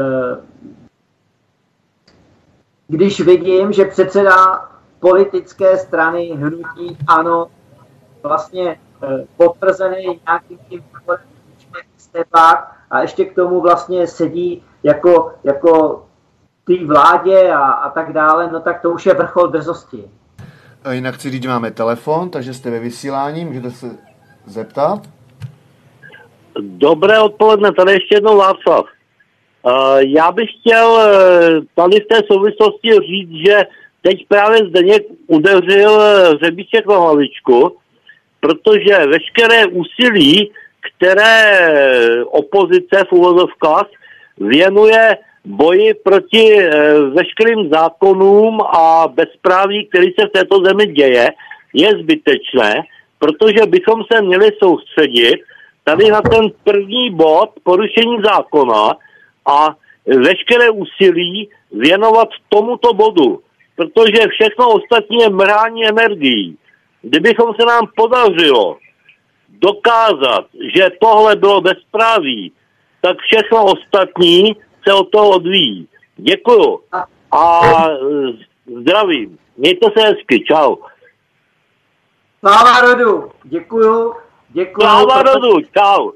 když vidím, že předseda politické strany hnutí ANO vlastně potvrzený nějakým tím stepák a ještě k tomu vlastně sedí jako, jako té vládě a, a tak dále, no tak to už je vrchol drzosti. A jinak chci říct, že máme telefon, takže jste ve vysílání, můžete se zeptat. Dobré odpoledne, tady ještě jednou Václav. Já bych chtěl tady v té souvislosti říct, že teď právě Zdeněk udeřil hřebíček na hlavičku, protože veškeré úsilí, které opozice v uvozovkách věnuje boji proti veškerým zákonům a bezpráví, který se v této zemi děje, je zbytečné, protože bychom se měli soustředit tady na ten první bod porušení zákona a veškeré úsilí věnovat tomuto bodu, protože všechno ostatní je mrhání energií. Kdybychom se nám podařilo dokázat, že tohle bylo bezpráví, tak všechno ostatní se od toho odvíjí. Děkuju a zdravím. Mějte se hezky, čau. Sláva rodu, děkuju. Děkuju. Sláva rodu, čau.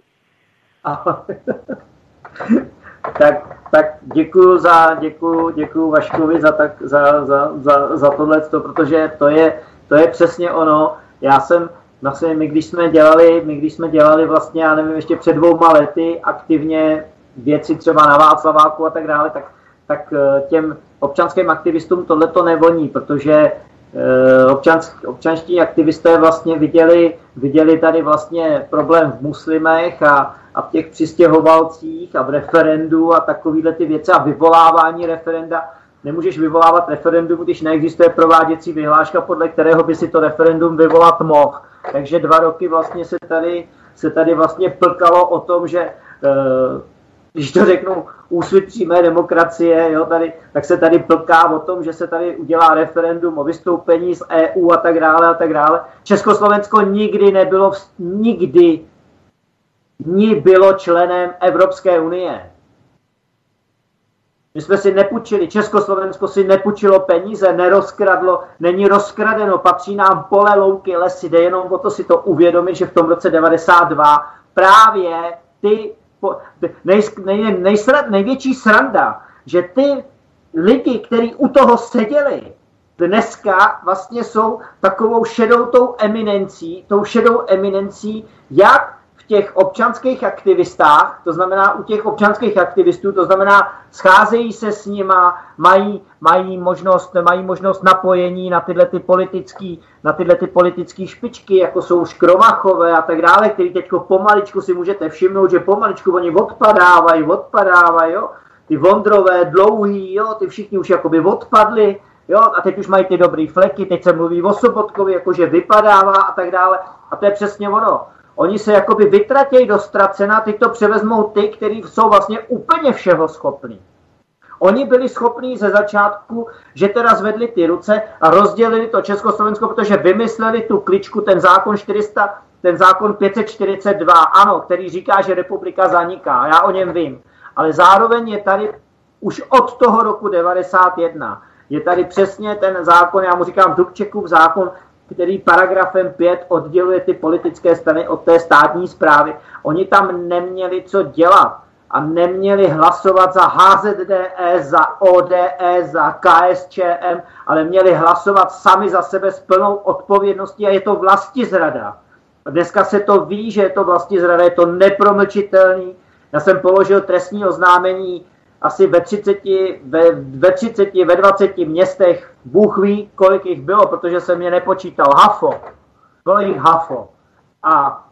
tak, tak děkuju za, děkuju, děkuju Vaškovi za, tak, za, za, za, za tohleto, protože to je, to je přesně ono. Já jsem, vlastně my když jsme dělali, my když jsme dělali vlastně, já nevím, ještě před dvouma lety aktivně věci třeba na Václaváku a tak dále, tak, tak těm občanským aktivistům tohleto nevoní, protože Občansk, občanští aktivisté vlastně viděli, viděli tady vlastně problém v muslimech a, a v těch přistěhovalcích a v referendu a takovýhle ty věci a vyvolávání referenda. Nemůžeš vyvolávat referendum, když neexistuje prováděcí vyhláška, podle kterého by si to referendum vyvolat mohl. Takže dva roky vlastně se tady, se tady vlastně plkalo o tom, že když to řeknu, Úsvit přímé demokracie, jo, tady, tak se tady plká o tom, že se tady udělá referendum o vystoupení z E U a tak dále a tak dále. Československo nikdy nebylo, nikdy ní bylo členem Evropské unie. My jsme si nepůjčili, Československo si nepůjčilo peníze, nerozkradlo, není rozkradeno, patří nám pole, louky, lesy, jde jenom o to si to uvědomit, že v tom roce devadesát dva právě ty, nej, nej, nejsrad, největší sranda, že ty lidi, kteří u toho seděli, dneska vlastně jsou takovou šedou tou eminencí, tou šedou eminencí, jak v těch občanských aktivistách, to znamená u těch občanských aktivistů, to znamená scházejí se s nima, mají, mají, možnost, mají možnost napojení na tyhle ty politický, na tyhle ty politický špičky, jako jsou Škromachové a tak dále, který teďko pomaličku si můžete všimnout, že pomaličku oni odpadávají, odpadávají, jo. Ty Vondrové, Dlouhý, jo, ty všichni už jakoby odpadli, jo, a teď už mají ty dobrý fleky, teď se mluví o Sobotkovi, jakože vypadává a tak dále, a to je přesně ono. Oni se jakoby vytratějí do ztracena, teď to převezmou ty, kteří jsou vlastně úplně všeho schopní. Oni byli schopní ze začátku, že teda zvedli ty ruce a rozdělili to Československo, protože vymysleli tu kličku, ten zákon čtyři sta, ten zákon pět set čtyřicet dva, ano, který říká, že republika zaniká, já o něm vím. Ale zároveň je tady už od toho roku devadesát jedna, je tady přesně ten zákon, já mu říkám Dubčekův zákon, který paragrafem pět odděluje ty politické strany od té státní správy. Oni tam neměli co dělat a neměli hlasovat za H Z D S, za O D S, za K S Č M, ale měli hlasovat sami za sebe s plnou odpovědností a je to vlastizrada. Dneska se to ví, že je to vlastizrada, je to nepromlčitelný. Já jsem položil trestní oznámení asi ve třiceti, ve, ve třiceti, ve dvaceti městech, Bůh ví, kolik jich bylo, protože jsem je nepočítal. Hafo. Bylo jich hafo. A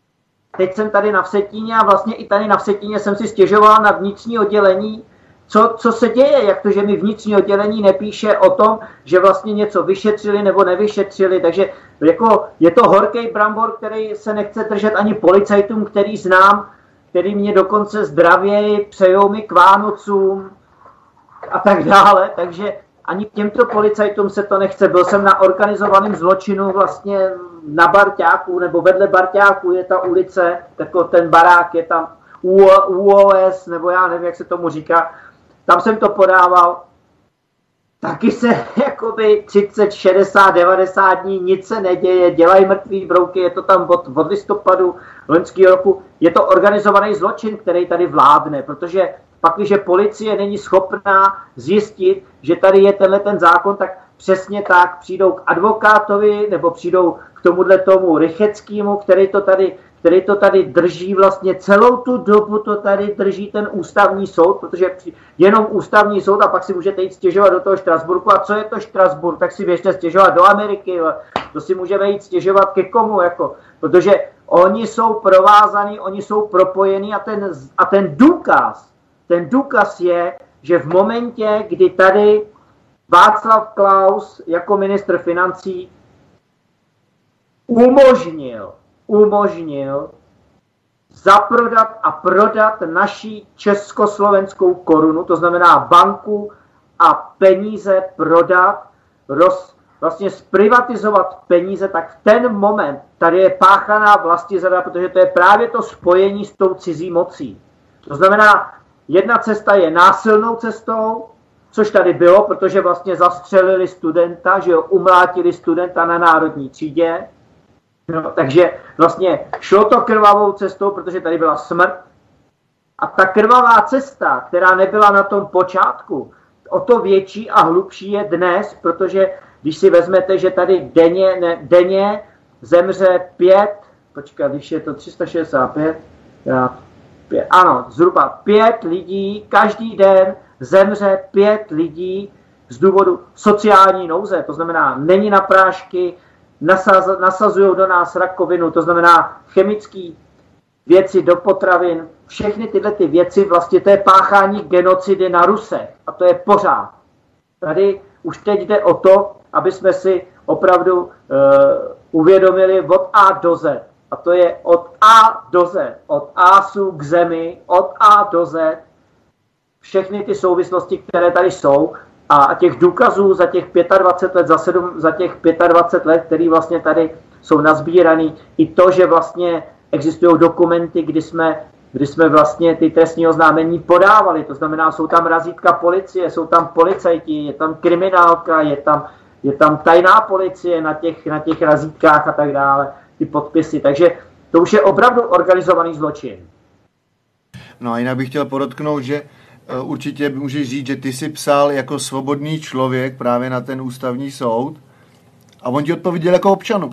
teď jsem tady na Vsetíně a vlastně i tady na Vsetíně jsem si stěžoval na vnitřní oddělení, co, co se děje, jak to, že mi vnitřní oddělení nepíše o tom, že vlastně něco vyšetřili nebo nevyšetřili, takže jako je to horký brambor, který se nechce držet ani policajtům, který znám, který mě dokonce zdravěji, přejou mi k Vánocům a tak dále, takže ani těmto policajtům se to nechce. Byl jsem na organizovaném zločinu vlastně na Barťáku, nebo vedle Barťáku je ta ulice, jako ten barák, je tam U O S, nebo já nevím, jak se tomu říká. Tam jsem to podával. Taky se jakoby třicet, šedesát, devadesát dní nic se neděje, dělají mrtvý brouky, je to tam od, od listopadu loňského roku. Je to organizovaný zločin, který tady vládne, protože pak, když policie není schopná zjistit, že tady je tenhle ten zákon, tak přesně tak přijdou k advokátovi nebo přijdou k tomuhle tomu Rycheckému, který to tady, který to tady drží vlastně celou tu dobu, to tady drží ten ústavní soud, protože jenom ústavní soud a pak si můžete jít stěžovat do toho Štrasburku. A co je to Štrasburg? Tak si běžte stěžovat do Ameriky, to si můžeme jít stěžovat ke komu, jako, protože oni jsou provázaní, oni jsou propojení a ten, a ten důkaz, ten důkaz je, že v momentě, kdy tady Václav Klaus jako ministr financí umožnil, umožnil zaprodat a prodat naši československou korunu, to znamená banku a peníze prodat, roz, vlastně zprivatizovat peníze, tak v ten moment tady je páchaná vlastizrada, protože to je právě to spojení s tou cizí mocí. To znamená, jedna cesta je násilnou cestou, což tady bylo, protože vlastně zastřelili studenta, že jo, umlátili studenta na národní třídě. No, takže vlastně šlo to krvavou cestou, protože tady byla smrt. A ta krvavá cesta, která nebyla na tom počátku, o to větší a hlubší je dnes, protože když si vezmete, že tady denně, ne, denně zemře pět, počkat, když je to tři sta šedesát pět, pět, ano, zhruba pět lidí, každý den zemře pět lidí z důvodu sociální nouze, to znamená, není na prášky, nasaz, nasazují do nás rakovinu, to znamená chemické věci do potravin, všechny tyhle ty věci, vlastně to je páchání genocidy na Rusech a to je pořád. Tady už teď jde o to, aby jsme si opravdu uh, uvědomili od A do Z. A to je od A do Z, od Asu k zemi, od A do Z, všechny ty souvislosti, které tady jsou, a těch důkazů za těch dvacet pět let, za, sedm, za těch dvacet pět let, který vlastně tady jsou nazbíraný, i to, že vlastně existují dokumenty, kdy jsme, kdy jsme vlastně ty trestní oznámení podávali, to znamená, jsou tam razítka policie, jsou tam policajti, je tam kriminálka, je tam, je tam tajná policie na těch, na těch razítkách a tak dále, ty podpisy, takže to už je opravdu organizovaný zločin. No a jinak bych chtěl podotknout, že určitě můžeš říct, že ty jsi psal jako svobodný člověk právě na ten ústavní soud a on ti odpověděl jako občanu.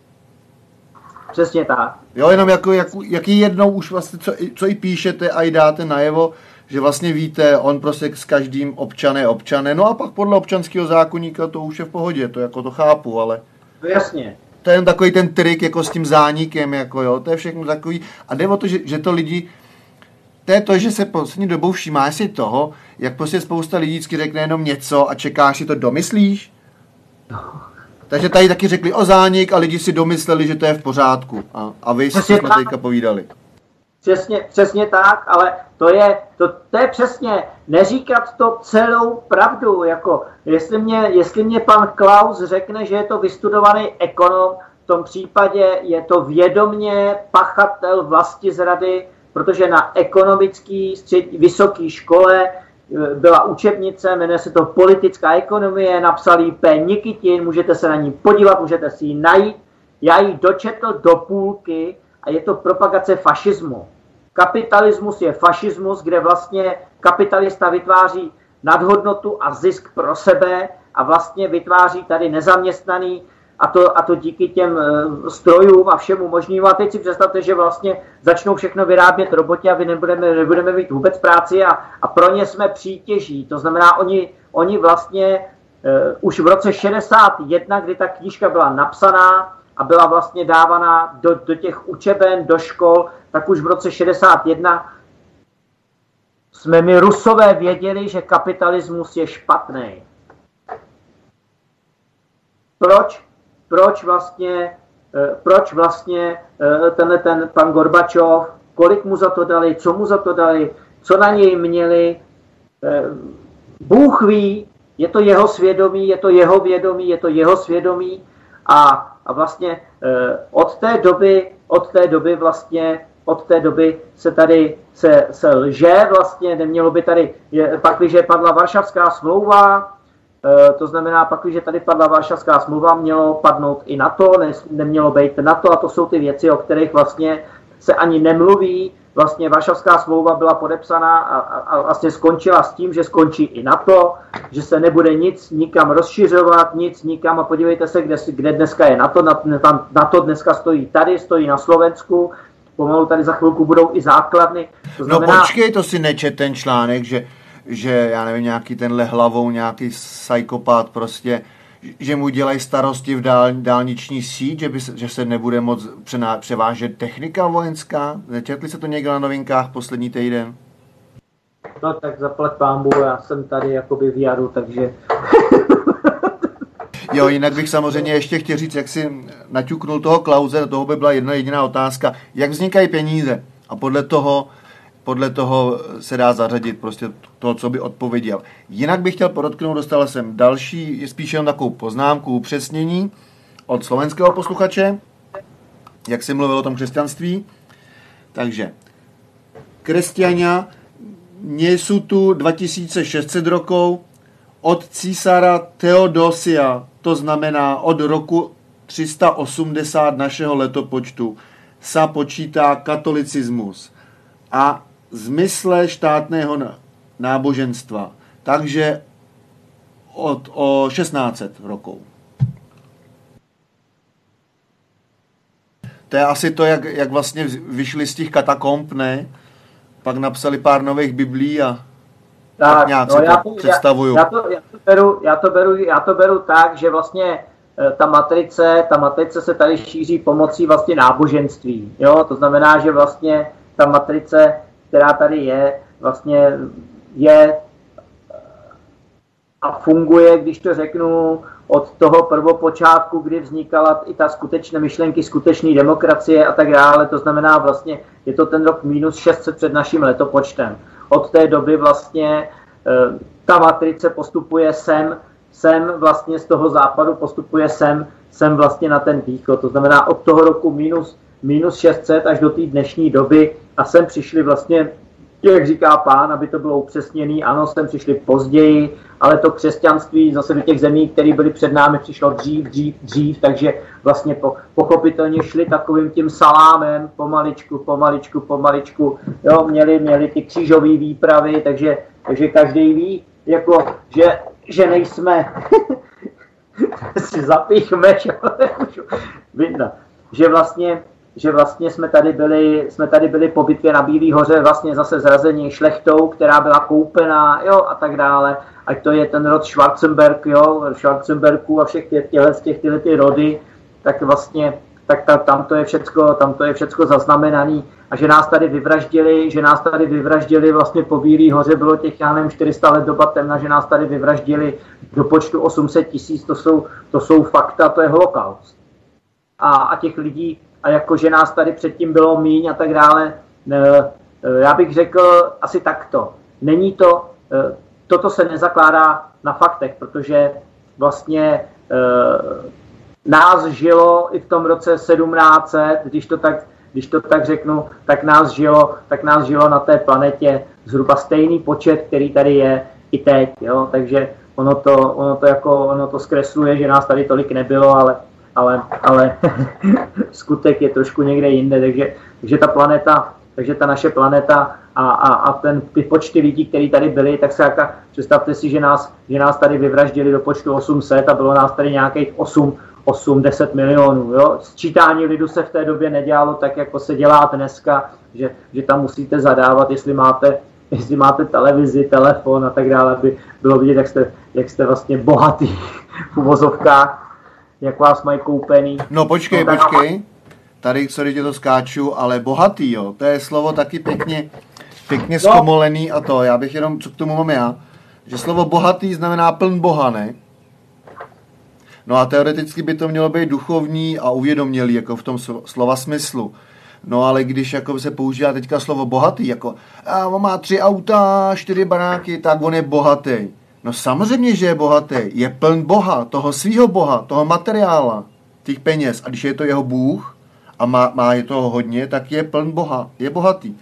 Přesně tak. Jo, jenom jako, jak, jaký jednou už vlastně, co, co i píšete a i dáte najevo, že vlastně víte, on prostě s každým občanem občané, no a pak podle občanského zákoníka to už je v pohodě, to jako to chápu, ale... No jasně. To je jen takový ten trik jako s tím zánikem, jako jo, to je všechno takový, a jde o to, že, že to lidi, to je to, že se poslední dobou všímáš si toho, jak prostě spousta lidí vždycky řekne jenom něco a čekáš si to domyslíš. No. Takže tady taky řekli o zánik a lidi si domysleli, že to je v pořádku. A, a vy si jsme teďka povídali. Přesně, přesně tak, ale to je, to, to je přesně, neříkat to celou pravdu. Jako, jestli, mě, jestli mě pan Klaus řekne, že je to vystudovaný ekonom, v tom případě je to vědomně pachatel vlastizrady, protože na ekonomické vysoké škole byla učebnice, jmenuje se to Politická ekonomie, napsal ji P. Nikitin, můžete se na ní podívat, můžete si ji najít. Já ji dočetl do půlky a je to propagace fašismu. Kapitalismus je fašismus, kde vlastně kapitalista vytváří nadhodnotu a zisk pro sebe a vlastně vytváří tady nezaměstnaný a to, a to díky těm strojům a všemu možnému. A teď si představte, že vlastně začnou všechno vyrábět roboti a vy nebudeme, nebudeme mít vůbec práci a, a pro ně jsme přítěží. To znamená, oni, oni vlastně uh, už v roce šedesát jedna, kdy ta knížka byla napsaná a byla vlastně dávaná do, do těch učeben, do škol, tak už v roce šedesát jedna jsme my Rusové věděli, že kapitalismus je špatný. Proč? Proč vlastně, proč vlastně tenhle ten pan Gorbačov, kolik mu za to dali, co mu za to dali, co na něj měli, Bůh ví, je to jeho svědomí, je to jeho vědomí, je to jeho svědomí a, a vlastně od té doby, od té doby vlastně, od té doby se tady se, se lže vlastně, nemělo by tady, pak když padla Varšavská smlouva, to znamená, pak, když tady padla Varšavská smlouva, mělo padnout i NATO, ne, nemělo být NATO a to jsou ty věci, o kterých vlastně se ani nemluví. Vlastně Varšavská smlouva byla podepsaná a, a, a vlastně skončila s tím, že skončí i NATO, že se nebude nic nikam rozšiřovat, nic nikam a podívejte se, kde, kde dneska je NATO. NATO dneska stojí tady, stojí na Slovensku, pomalu tady za chvilku budou i základny. To znamená, no počkej, to si nečet ten článek, že že já nevím, nějaký tenhle hlavou, nějaký psychopat prostě, že mu dělají starosti v dál, dálniční síť, že, by se, že se nebude moc přená, převážet technika vojenská? Nečetli se to někdo na novinkách poslední týden? No tak zaplať pánbu, já jsem tady jakoby v jaru, takže... Jo, jinak bych samozřejmě ještě chtěl říct, jak si naťuknul toho Klause, do toho by byla jedna jediná otázka, jak vznikají peníze a podle toho Podle toho se dá zařadit prostě to, co by odpověděl. Jinak bych chtěl podotknout, dostal jsem další, je spíše jen takovou poznámku, upřesnění od slovenského posluchače, jak se mluvil o tom křesťanství. Takže, kresťania nie sú tu dva tisíce šest set rokov, od císara Teodosia, to znamená od roku tři sta osmdesát našeho letopočtu, sa počítá katolicismus a zmysle štátného náboženstva. Takže od, o šestnáct set rokov. To je asi to, jak, jak vlastně vyšli z těch katakomb, ne? Pak napsali pár nových biblí a tak, tak nějak no, se já to, to představuju. Já, já, to, já, to beru, já, to beru, já to beru tak, že vlastně ta matrice, ta matrice se tady šíří pomocí vlastně náboženství. Jo? To znamená, že vlastně ta matrice, která tady je, vlastně je a funguje, když to řeknu, od toho prvopočátku, kdy vznikala i ta skutečné myšlenky, skutečné demokracie a tak dále. To znamená vlastně, je to ten rok minus šest set před naším letopočtem. Od té doby vlastně ta matrice postupuje sem, sem vlastně z toho západu postupuje sem, sem vlastně na ten východ. To znamená od toho roku minus, minus šest set až do té dnešní doby a sem přišli vlastně, jak říká pán, aby to bylo upřesněné, ano, sem přišli později, ale to křesťanství zase do těch zemí, které byly před námi, přišlo dřív, dřív, dřív, takže vlastně po, pochopitelně šli takovým tím salámem, pomaličku, pomaličku, pomaličku, jo, měli, měli ty křížové výpravy, takže, takže každý ví, jako, že, že nejsme, si zapíchme, že, že vlastně že vlastně jsme tady byli, jsme tady byli po bitvě na Bílý hoře vlastně zase zrazení šlechtou, která byla koupená, jo, a tak dále. Ať to je ten rod Schwarzenberg, jo, Schwarzenbergů a všech těch, těchto těch, tyhle ty rody, tak vlastně, tak ta, tam to je všecko, tam to je všecko zaznamenaný. A že nás tady vyvraždili, že nás tady vyvraždili vlastně po Bílý hoře, bylo těch, já nevím, čtyři sta let doba temna, že nás tady vyvraždili do počtu osm set tisíc, to jsou, to jsou fakta, to je holokaust. A, a těch lidí, a jako, že nás tady předtím bylo míň a tak dále, já bych řekl asi takto. Není to, toto se nezakládá na faktech, protože vlastně nás žilo i v tom roce sedmnáct set, když to tak, když to tak řeknu, tak nás žilo, tak nás žilo na té planetě zhruba stejný počet, který tady je i teď, jo? Takže ono to, ono to jako, ono to zkresluje, že nás tady tolik nebylo, ale ale, ale skutek je trošku někde jinde, takže, takže ta planeta, takže ta naše planeta a, a, a ten, ty počty lidí, kteří tady byli, tak se jaka, představte si, že nás, že nás tady vyvraždili do počtu osm set a bylo nás tady nějakých osm deset milionů. Jo? Sčítání lidu se v té době nedělalo tak, jako se dělá dneska, že, že tam musíte zadávat, jestli máte, jestli máte televizi, telefon a tak dále, aby bylo vidět, jak jste, jak jste vlastně bohatý v uvozovkách, jak vás mají koupený. No počkej, no, počkej. Tady, sorry, tě to skáču, ale bohatý, jo. To je slovo taky pěkně, pěkně no. Zkomolený a to. Já bych jenom, co k tomu mám já, že slovo bohatý znamená pln boha, ne? No a teoreticky by to mělo být duchovní a uvědomělý, jako v tom slova smyslu. No ale když jako se používá teďka slovo bohatý, jako a on má tři auta, čtyři baráky, tak on je bohatý. No samozřejmě, že je bohatý. Je pln boha, toho svýho boha, toho materiála, těch peněz. A když je to jeho bůh a má, má je toho hodně, tak je pln boha. Je bohatý.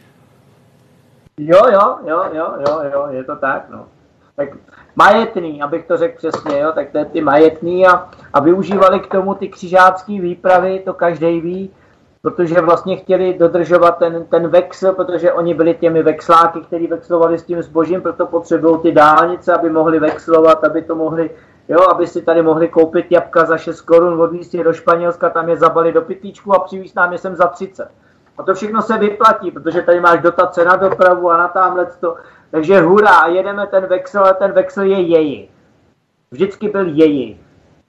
Jo, jo, jo, jo, jo, jo, je to tak, no. Tak majetný, abych to řekl přesně, jo, tak to je ty majetný a, a využívali k tomu ty křižácký výpravy, to každej ví, protože vlastně chtěli dodržovat ten, ten vexel, protože oni byli těmi vexláky, kteří vexlovali s tím zbožím, proto potřebují ty dálnice, aby mohli vexlovat, aby to mohli, jo, aby si tady mohli koupit jabka za šest korun, odvízt je do Španělska, tam je zabali do pytlíčku a přivízt nám je sem za třicet. A to všechno se vyplatí, protože tady máš dotace na dopravu a na tamhleto. Takže hurá, a jedeme ten vexel, a ten vexel je její. Vždycky byl její.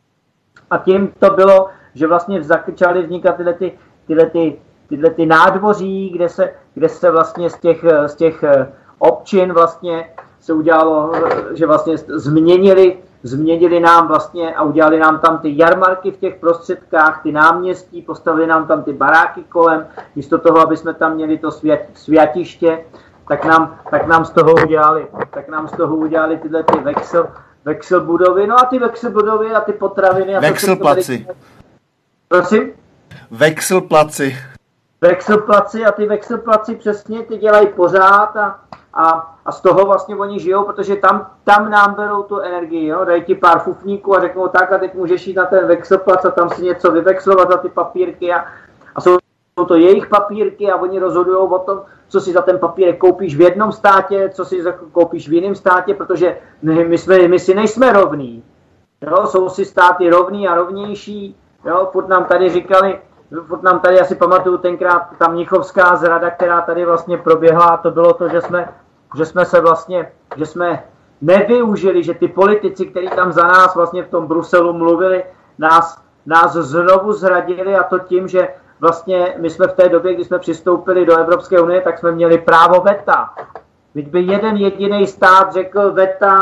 A tím to bylo, že vlastně začaly vznikat tyhle ty Tyhle, ty, tyhle ty nádvoří, kde se, kde se vlastně z těch, z těch občin vlastně se udělalo, že vlastně změnili, změnili nám vlastně a udělali nám tam ty jarmarky v těch prostředkách, ty náměstí, postavili nám tam ty baráky kolem, místo toho, aby jsme tam měli to svět, světiště, tak nám, tak nám z toho udělali, tak nám z toho udělali tyhle ty vexel, vexel budovy, no a ty vexel budovy a ty potraviny. A vexel placi. Prosím? Vexelplaci. Vexelplaci a ty vexelplaci přesně ty dělají pořád a, a, a z toho vlastně oni žijou, protože tam, tam nám berou tu energii, jo? Dají ti pár fufníků a řeknou tak a teď můžeš jít na ten vexelplac a tam si něco vyvexlovat za ty papírky a, a jsou to jejich papírky a oni rozhodují o tom, co si za ten papírek koupíš v jednom státě, co si koupíš v jiném státě, protože my, jsme, my si nejsme rovní. Jo? Jsou si státy rovný a rovnější. Jo? Furt nám tady říkali, furt nám tady asi pamatuju tenkrát ta mnichovská zrada, která tady vlastně proběhla, a to bylo to, že jsme, že jsme se vlastně, že jsme nevyužili, že ty politici, kteří tam za nás vlastně v tom Bruselu mluvili, nás, nás znovu zradili, a to tím, že vlastně my jsme v té době, kdy jsme přistoupili do Evropské unie, tak jsme měli právo veta. Byť by jeden jediný stát řekl veta,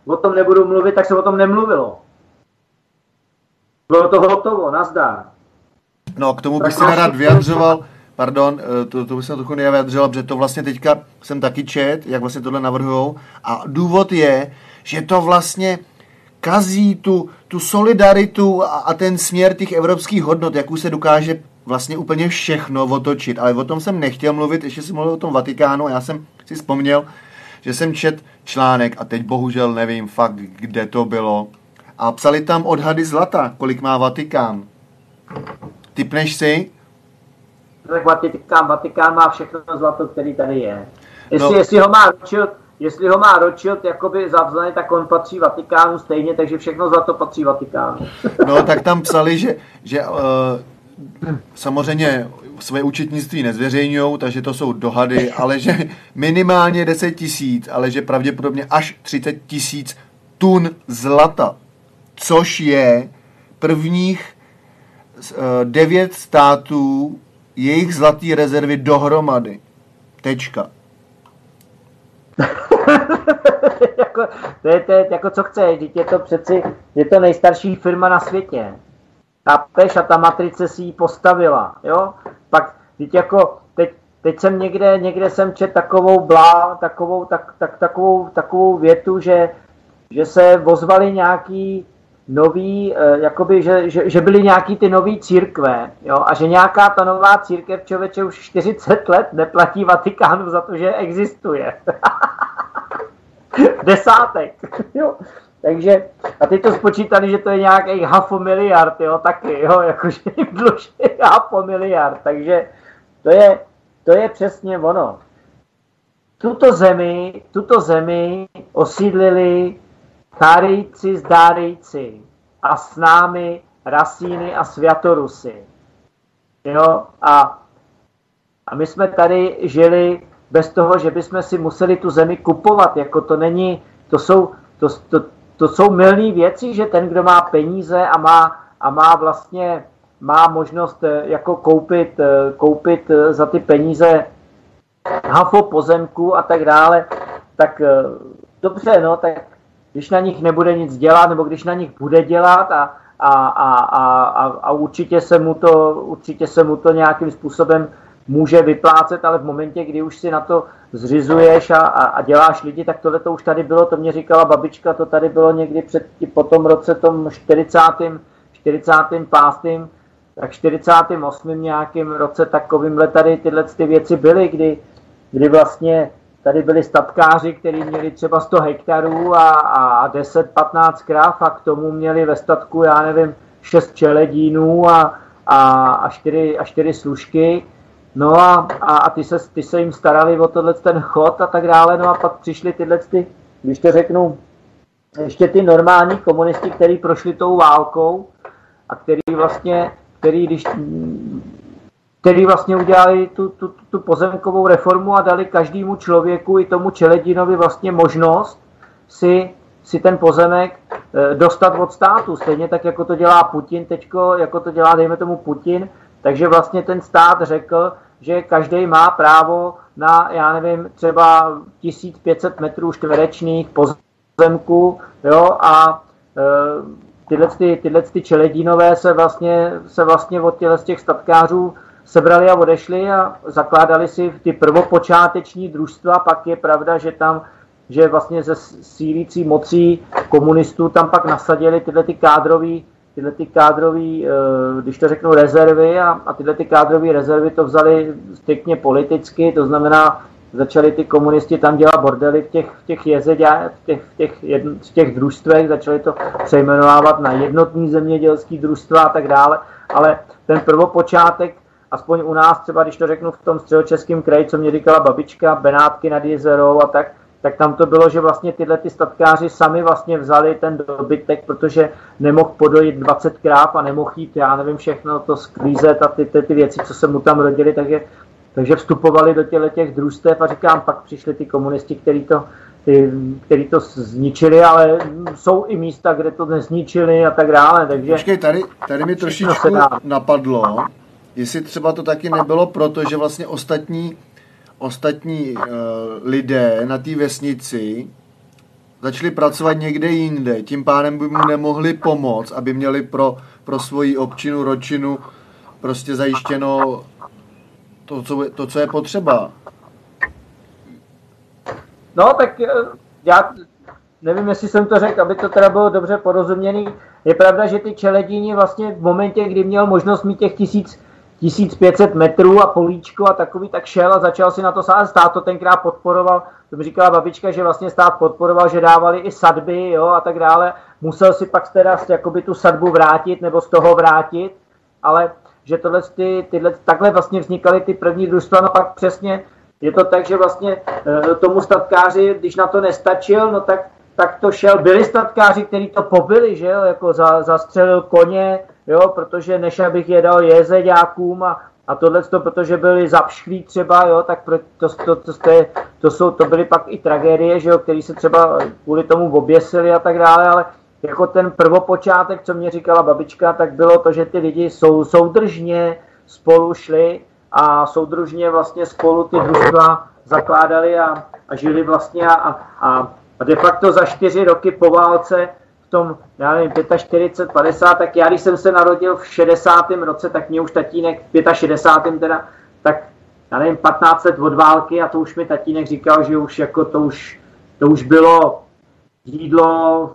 o tom nebudu mluvit, tak se o tom nemluvilo. Bylo to hotovo, nazdar. No, k tomu bych se nerad vyjadřoval, pardon, to, to bych se trochu nevyjadřoval, protože to vlastně teďka jsem taky čet, jak vlastně tohle navrhujou. A důvod je, že to vlastně kazí tu, tu solidaritu a, a ten směr těch evropských hodnot, jak už se dokáže vlastně úplně všechno otočit. Ale o tom jsem nechtěl mluvit, ještě jsem mluvil o tom Vatikánu a já jsem si vzpomněl, že jsem čet článek a teď bohužel nevím fakt, kde to bylo. A psali tam odhady zlata, kolik má Vatikán. Tipneš si? Tak Vatikán, Vatikán má všechno zlato, který tady je. Jestli, No. jestli ho má Rothschild, jestli ho má Rothschild jakoby zavzaný, tak on patří Vatikánu stejně, takže všechno zlato patří Vatikánu. No, tak tam psali, že, že uh, samozřejmě své účetnictví nezveřejňují, takže to jsou dohady, ale že minimálně deset tisíc, ale že pravděpodobně až třicet tisíc tun zlata, což je prvních uh, devět států jejich zlatý rezervy dohromady. Tečka. jako, to, je, to je jako co chceš, je to přeci, je to nejstarší firma na světě. Chápeš? A ta matrice si ji postavila, jo? Pak, teď jako, teď, teď jsem někde, někde jsem čet takovou blá, takovou, tak, tak, takovou, takovou větu, že, že se ozvali nějaký nový, eh, jakoby, že, že, že byly nějaký ty nový církve, jo? A že nějaká ta nová církev, člověče, už čtyřicet let neplatí Vatikánu za to, že existuje. Desátek, jo. Takže, a teď to spočítali, že to je nějaký hafo miliard, jo, taky, jo, jakože jim dluží hafo miliard, takže to je, to je přesně ono. Tuto zemi, tuto zemi osídlili Chárijci, Zdárejci a s námi Rasíny a Svatorusy, jo, a, a my jsme tady žili bez toho, že bychom si museli tu zemi kupovat, jako to není, to jsou, to, to, to jsou mylné věci, že ten, kdo má peníze a má, a má vlastně, má možnost jako koupit, koupit za ty peníze hafo pozemku a tak dále, tak dobře, no, tak když na nich nebude nic dělat, nebo když na nich bude dělat a, a, a, a, a, a určitě se mu to, určitě se mu to nějakým způsobem může vyplácet, ale v momentě, kdy už si na to zřizuješ a, a, a děláš lidi, tak tohle to už tady bylo, to mě říkala babička, to tady bylo někdy před, po tom roce tom čtyřicátém pátém tak čtyřicátém osmém nějakým roce takovýmhle tady tyhle ty věci byly, kdy, kdy vlastně tady byli statkáři, kteří měli třeba sto hektarů a, a deset patnáct kráv a k tomu měli ve statku, já nevím, šest čeledínů a, a, a, čtyři, a čtyři služky. No a, a, a ty, se, ty se jim starali o tohle ten chod a tak dále, no a pak přišli tyhle, ty, když to řeknu, ještě ty normální komunisti, kteří prošli tou válkou a který vlastně, který, když, který vlastně udělali tu, tu, tu pozemkovou reformu a dali každému člověku i tomu čeledinovi vlastně možnost si, si ten pozemek dostat od státu. Stejně tak, jako to dělá Putin teďko, jako to dělá, dejme tomu Putin, takže vlastně ten stát řekl, že každý má právo na, já nevím, třeba tisíc pět set metrů čtverečných pozemku, jo, a e, tyhle, ty, tyhle ty čeledínové se vlastně, se vlastně od těchto z těch statkářů sebrali a odešli a zakládali si ty prvopočáteční družstva. Pak je pravda, že tam, že vlastně ze sílící mocí komunistů tam pak nasadili tyhle ty kádrový tyhle ty kádrový, když to řeknu, rezervy a, a tyhle ty kádrové rezervy to vzali striktně politicky, to znamená, začali ty komunisti tam dělat bordely v těch, v těch jezedě, v těch, v těch, jedn, v těch družstvech, začali to přejmenovávat na jednotný zemědělský družstva a tak dále, ale ten prvopočátek, aspoň u nás třeba, když to řeknu v tom Středočeském kraji, co mě říkala babička, Benátky nad Jezerou a tak, tak tam to bylo, že vlastně tyhle ty statkáři sami vlastně vzali ten dobytek, protože nemohl podojit dvacet kráv a nemohl jít, já nevím, všechno to sklízet a ty, ty, ty věci, co se mu tam rodily, takže, takže vstupovali do těchto těch družstev a říkám, pak přišli ty komunisti, který to, ty, který to zničili, ale jsou i místa, kde to nezničili a tak dále, takže... Počkej, tady, tady mi trošičku napadlo, jestli třeba to taky nebylo proto, že vlastně ostatní ostatní uh, lidé na té vesnici začali pracovat někde jinde, tím pádem by mu nemohli pomoct, aby měli pro, pro svoji občinu, rodčinu prostě zajištěno to co, to, co je potřeba. No, tak já nevím, jestli jsem to řekl, aby to teda bylo dobře porozuměný. Je pravda, že ty Čeledíni vlastně v momentě, kdy měl možnost mít těch tisíc pět set metrů a políčko a takový, tak šel a začal si na to sázet. Stát to tenkrát podporoval, to mi říkala babička, že vlastně stát podporoval, že dávali i sadby, jo, a tak dále. Musel si pak teda jakoby tu sadbu vrátit nebo z toho vrátit, ale že tohle, ty, tyhle, takhle vlastně vznikaly ty první družstva, no pak přesně je to tak, že vlastně tomu statkáři, když na to nestačil, no tak, tak to šel. Byli statkáři, kteří to pobili, že jo, jako za, zastřelil koně, jo, protože než abych je dal jezeďákům a, a tohle to, protože byli zapšklí třeba, jo, tak to, to, to, to, to, je, to, jsou, to byly pak i tragédie, že jo, které se třeba kvůli tomu oběsili a tak dále, ale jako ten prvopočátek, co mě říkala babička, tak bylo to, že ty lidi sou, soudržně spolu šli a soudružně vlastně spolu ty družstva zakládali a, a žili vlastně a, a, a de facto za čtyři roky po válce v tom, já nevím, čtyřicet pět, padesát, tak já když jsem se narodil v šedesátém roce, tak mě už tatínek v šedesátém pátém teda, tak já nevím, patnáct let od války a to už mi tatínek říkal, že už jako to už, to už bylo jídlo,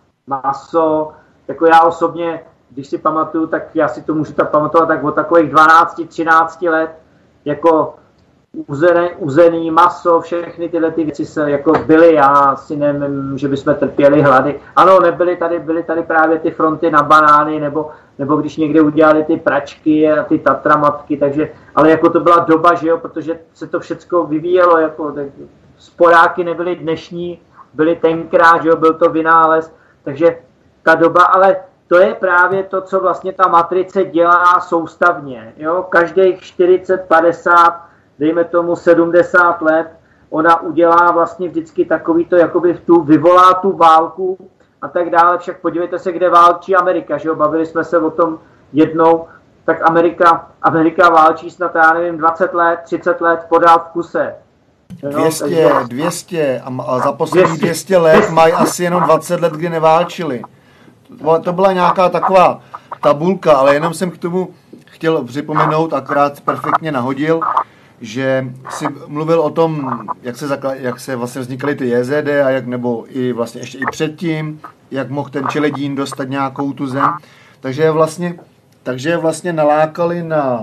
maso, jako já osobně, když si pamatuju, tak já si to můžu tak pamatovat, tak od takových dvanáct třináct let, jako uzený, uzený maso, všechny tyhle ty věci se jako byly, já si nevím, že bychom trpěli hlady. Ano, nebyly tady, byly tady právě ty fronty na banány, nebo, nebo když někde udělali ty pračky a ty tatramatky, takže, ale jako to byla doba, že jo, protože se to všecko vyvíjelo, jako tak, sporáky nebyly dnešní, byly tenkrát, že jo, byl to vynález, takže ta doba, ale to je právě to, co vlastně ta matrice dělá soustavně. Jo? Každých čtyřicet, padesát, dejme tomu sedmdesát let, ona udělá vlastně vždycky takovýto, jakoby v tu, vyvolá tu válku a tak dále. Však podívejte se, kde válčí Amerika, že jo? Bavili jsme se o tom jednou, tak Amerika, Amerika válčí snad, já nevím, dvacet let, třicet let podál v kuse. dvě stě, dvě stě a za poslední dvě stě let mají asi jenom dvacet let, kdy neválčili. To byla nějaká taková tabulka, ale jenom jsem k tomu chtěl připomenout, akorát perfektně nahodil, že si mluvil o tom, jak se, zakla- jak se vlastně vznikaly ty J Z D a jak, nebo i vlastně ještě i předtím, jak mohl ten Čeledín dostat nějakou tu zem. Takže je vlastně, takže je vlastně nalákali na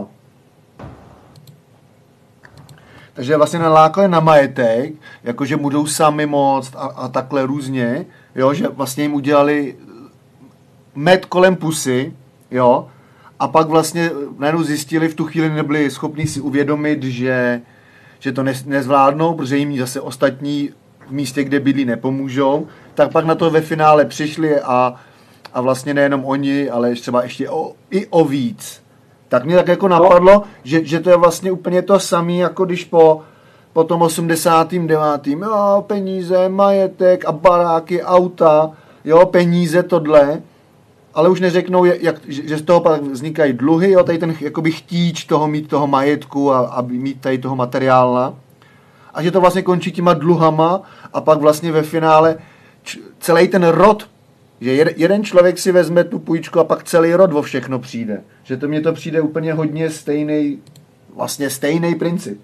takže je vlastně nalákali na majetek, jakože budou sami moct a, a takhle různě, jo, že vlastně jim udělali med kolem pusy, jo, a pak vlastně najednou zjistili, v tu chvíli nebyli schopni si uvědomit, že, že to nezvládnou, protože jim zase ostatní v místě, kde bydlí, nepomůžou, tak pak na to ve finále přišli a, a vlastně nejenom oni, ale třeba ještě o, i o víc. Tak mě tak jako napadlo, že, že to je vlastně úplně to samé, jako když po, po tom osmdesátém devátém Jo, peníze, majetek a baráky, auta, jo, peníze, tohle, ale už neřeknou, jak, že z toho pak vznikají dluhy, jo, tady ten jakoby chtíč toho mít toho majetku a, a mít tady toho materiála. A že to vlastně končí těma dluhama a pak vlastně ve finále č, celý ten rod, že jeden člověk si vezme tu půjčku a pak celý rod o všechno přijde. Že to mně to přijde úplně hodně stejný, vlastně stejný princip.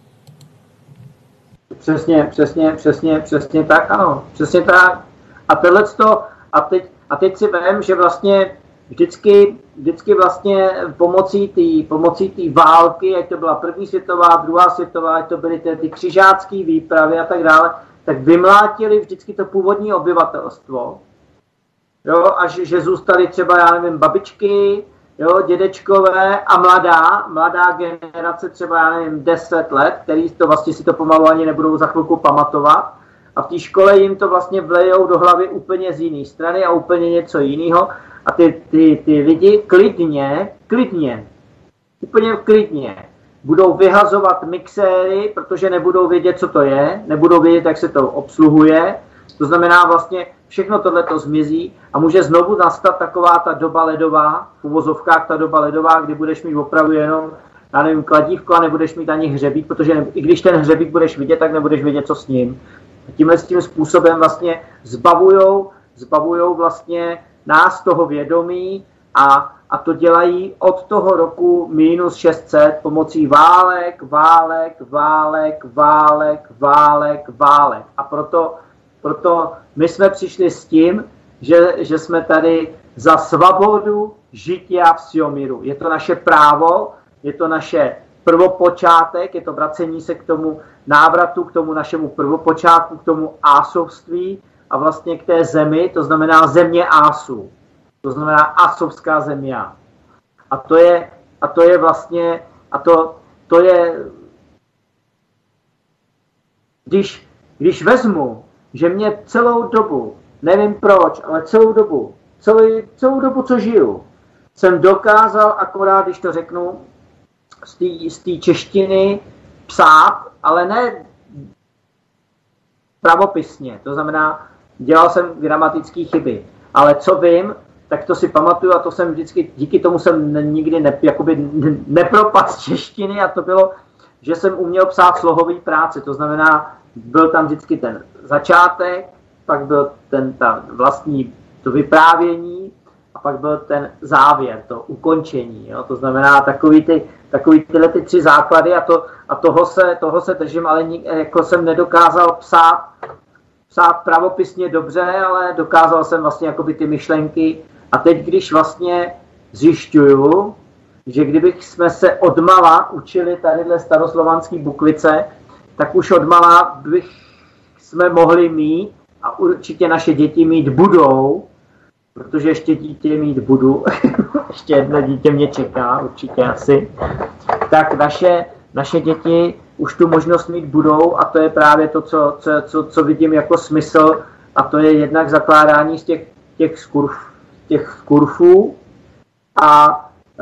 Přesně, přesně, přesně, přesně tak, ano, přesně tak. A tohleto, a teď, a teď si vem, že vlastně vždycky, vždycky vlastně pomocí té pomocí té války, jak to byla první světová, druhá světová, jak to byly ty, ty křižácké výpravy a tak dále, tak vymlátili vždycky to původní obyvatelstvo. Jo, až že zůstali třeba, já nevím, babičky, jo, dědečkové a mladá, mladá generace, třeba, já nevím, deset let, který to vlastně si to pomalu ani nebudou za chvilku pamatovat. A v té škole jim to vlastně vlejou do hlavy úplně z jiné strany a úplně něco jiného. A ty, ty, ty lidi klidně, klidně, úplně klidně budou vyhazovat mixéry, protože nebudou vědět, co to je, nebudou vědět, jak se to obsluhuje. To znamená vlastně všechno tohle to zmizí a může znovu nastat taková ta doba ledová, v uvozovkách ta doba ledová, kdy budeš mít opravdu jenom, já nevím, kladívko a nebudeš mít ani hřebík, protože ne, i když ten hřebík budeš vidět, tak nebudeš vědět, co s ním. Tímhle s tím způsobem vlastně zbavujou, zbavujou vlastně nás toho vědomí a, a to dělají od toho roku minus šest set pomocí válek, válek, válek, válek, válek, válek. A proto, proto my jsme přišli s tím, že, že jsme tady za svobodu žitia všeho míru. Je to naše právo, je to naše prvopočátek, je to vracení se k tomu návratu, k tomu našemu prvopočátku, k tomu ásovství a vlastně k té zemi, to znamená země ásů. To znamená asovská země. A to je, a to je vlastně, a to, to je, když, když vezmu, že mě celou dobu, nevím proč, ale celou dobu, celou, celou dobu, co žiju, jsem dokázal akorát, když to řeknu, z té češtiny psát, ale ne pravopisně. To znamená, dělal jsem gramatické chyby. Ale co vím, tak to si pamatuju a to jsem vždycky, díky tomu jsem nikdy ne, jakoby nepropadl z češtiny a to bylo, že jsem uměl psát slohový práce. To znamená, byl tam vždycky ten začátek, pak byl ten ta vlastní to vyprávění a pak byl ten závěr, to ukončení. Jo? To znamená takový ty, takový tyhle ty tři základy a, to, a toho, se, toho se držím, ale jako jsem nedokázal psát, psát pravopisně dobře, ale dokázal jsem vlastně jakoby ty myšlenky. A teď, když vlastně zjišťuju, že kdybych jsme se odmala učili tadyhle staroslovanský bukvice, tak už odmala bych jsme mohli mít a určitě naše děti mít budou, protože ještě dítě mít budu, ještě jedno dítě mě čeká, určitě asi, tak naše, naše děti už tu možnost mít budou a to je právě to, co, co, co, co vidím jako smysl a to je jednak zakládání z těch, těch, skurf, těch skurfů a e,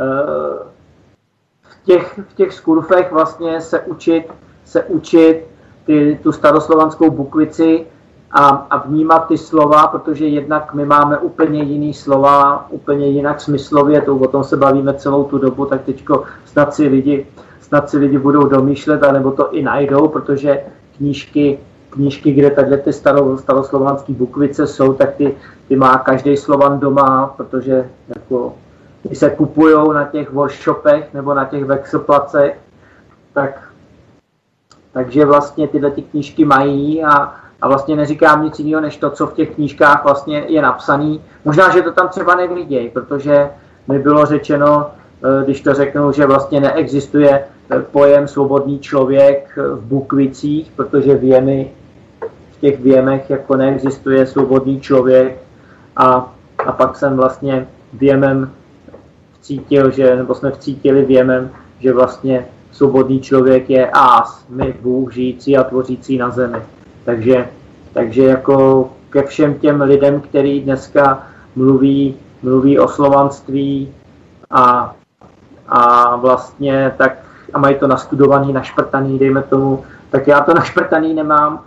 v, těch, v těch skurfech vlastně se učit, se učit ty, tu staroslovanskou bukvici a, a vnímat ty slova, protože jednak my máme úplně jiný slova, úplně jinak smyslově, to o tom se bavíme celou tu dobu, tak teďko snad si lidi, snad si lidi budou domýšlet, anebo to i najdou, protože knížky, knížky kde takhle ty staro, staroslovanské bukvice jsou, tak ty, ty má každý Slovan doma, protože jako, ty se kupujou na těch workshopech nebo na těch vexelplacech, tak takže vlastně tyhle ty knížky mají a, a vlastně neříkám nic jiného, než to, co v těch knížkách vlastně je napsané. Možná, že to tam třeba nevidějí, protože mi bylo řečeno, když to řeknu, že vlastně neexistuje pojem svobodný člověk v bukvicích, protože věmy, v těch věmech jako neexistuje svobodný člověk a, a pak jsem vlastně věmem vcítil, že, nebo jsme vcítili věmem, že vlastně svobodný člověk je ás, my, Bůh, žijící a tvořící na zemi. Takže, takže jako ke všem těm lidem, kteří dneska mluví, mluví o slovanství a, a vlastně tak a mají to nastudovaný, našprtaný, dejme tomu, tak já to našprtaný nemám,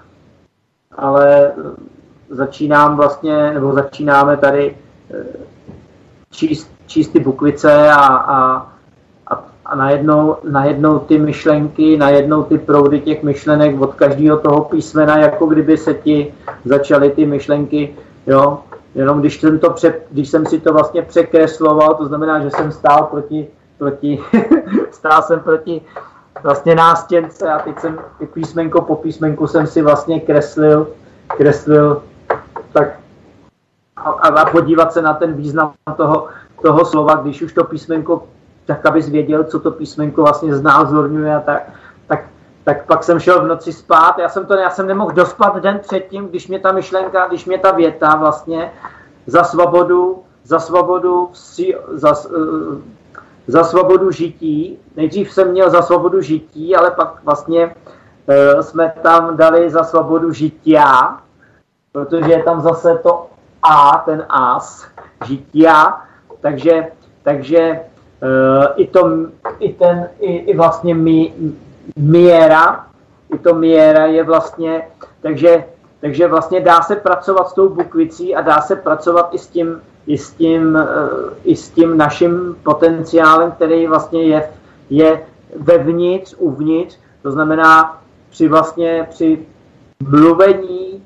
ale začínám vlastně, nebo začínáme tady číst, číst ty bukvice a, a A najednou, najednou ty myšlenky, najednou ty proudy těch myšlenek od každého toho písmena, jako kdyby se ti začaly ty myšlenky, jo. Jenom když jsem, to pře, když jsem si to vlastně překresloval, to znamená, že jsem stál proti, proti stál jsem proti vlastně nástěnce a teď jsem písmenko po písmenku jsem si vlastně kreslil, kreslil tak a, a podívat se na ten význam toho, toho slova, když už to písmenko tak abys věděl, co to písmenko vlastně znázorňuje a tak, tak, tak pak jsem šel v noci spát. Já jsem to, já jsem nemohl dospat den předtím, když mě ta myšlenka, když mě ta věta vlastně za svobodu, za svobodu, za, za svobodu žití. Nejdřív jsem měl za svobodu žití, ale pak vlastně e, jsme tam dali za svobodu žitia, protože je tam zase to A, ten ás, žitia, takže, takže Uh, i, to, i, ten, i, i vlastně mi, miera, i to miera je vlastně, takže, takže vlastně dá se pracovat s tou bukvicí a dá se pracovat i s tím, i s tím, uh, i s tím naším potenciálem, který vlastně je, je vevnitř, uvnitř, to znamená při vlastně při mluvení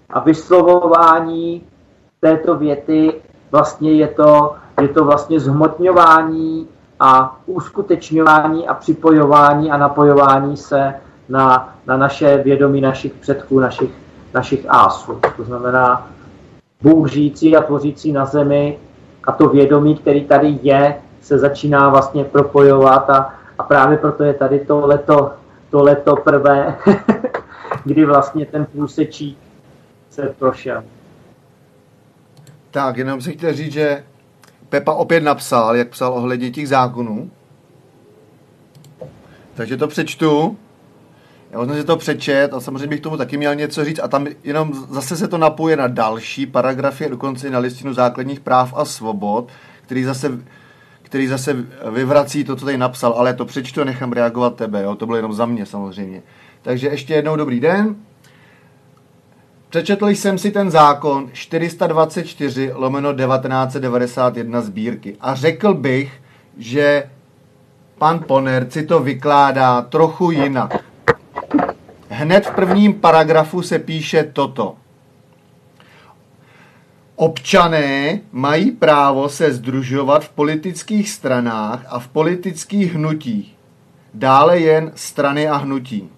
a vyslovování této věty vlastně je to, je to vlastně zhmotňování a uskutečňování a připojování a napojování se na, na naše vědomí našich předků, našich, našich ásů. To znamená Bůh žijící a tvořící na zemi a to vědomí, který tady je, se začíná vlastně propojovat a, a právě proto je tady to leto, to leto prvé, kdy vlastně ten průsečík se prošel. Tak, jenom si chtěl říct, že Pepa opět napsal, jak psal ohledně těch zákonů. Takže to přečtu. Já jsem si to přečet a samozřejmě bych tomu taky měl něco říct a tam jenom zase se to napoje na další paragrafy, dokonce i na listinu základních práv a svobod, který zase, který zase vyvrací to, co tady napsal, ale to přečtu a nechám reagovat tebe, jo? To bylo jenom za mě samozřejmě. Takže ještě jednou dobrý den. Přečetl jsem si ten zákon čtyři sta dvacet čtyři lomeno devatenáct set devadesát jedna sbírky a řekl bych, že pan Ponerc si to vykládá trochu jinak. Hned v prvním paragrafu se píše toto. Občané mají právo se sdružovat v politických stranách a v politických hnutích. Dále jen strany a hnutí.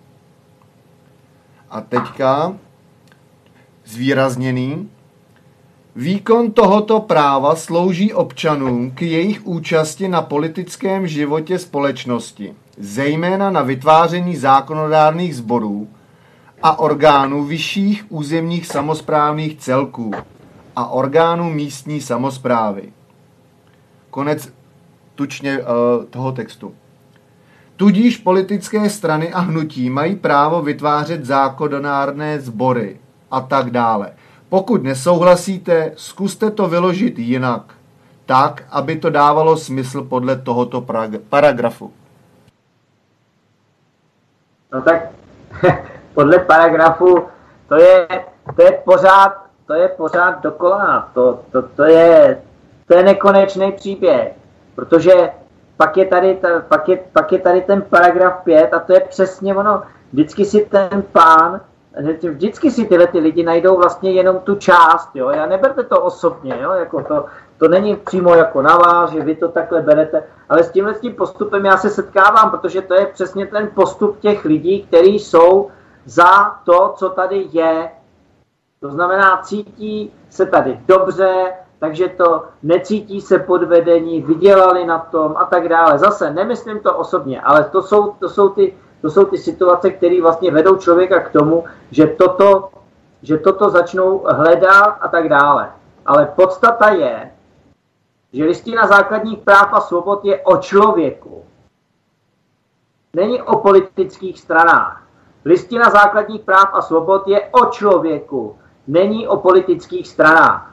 A teďka zvýrazněný. Výkon tohoto práva slouží občanům k jejich účasti na politickém životě společnosti, zejména na vytváření zákonodárných sborů a orgánů vyšších územních samosprávných celků a orgánů místní samosprávy. Konec tučně uh, toho textu. Tudíž politické strany a hnutí mají právo vytvářet zákonodárné sbory a tak dále. Pokud nesouhlasíte, zkuste to vyložit jinak, tak, aby to dávalo smysl podle tohoto paragrafu. No tak podle paragrafu to je, to je pořád, to je pořád dokola. To, to, to, je, to je nekonečný příběh, protože pak je, tady, pak, je, pak je tady ten paragraf pět a to je přesně ono. Vždycky si ten pán, vždycky si tyhle ty lidi najdou vlastně jenom tu část, jo. Já neberte to osobně, jo, jako to, to není přímo jako na vás, že vy to takhle berete, ale s tímhle s tím postupem já se setkávám, protože to je přesně ten postup těch lidí, kteří jsou za to, co tady je. To znamená, cítí se tady dobře, takže to necítí se podvedení, vydělali na tom a tak dále. Zase nemyslím to osobně, ale to jsou, to jsou ty To jsou ty situace, které vlastně vedou člověka k tomu, že toto, že toto začnou hledat a tak dále. Ale podstata je, že listina základních práv a svobod je o člověku. Není o politických stranách. Listina základních práv a svobod je o člověku. Není o politických stranách.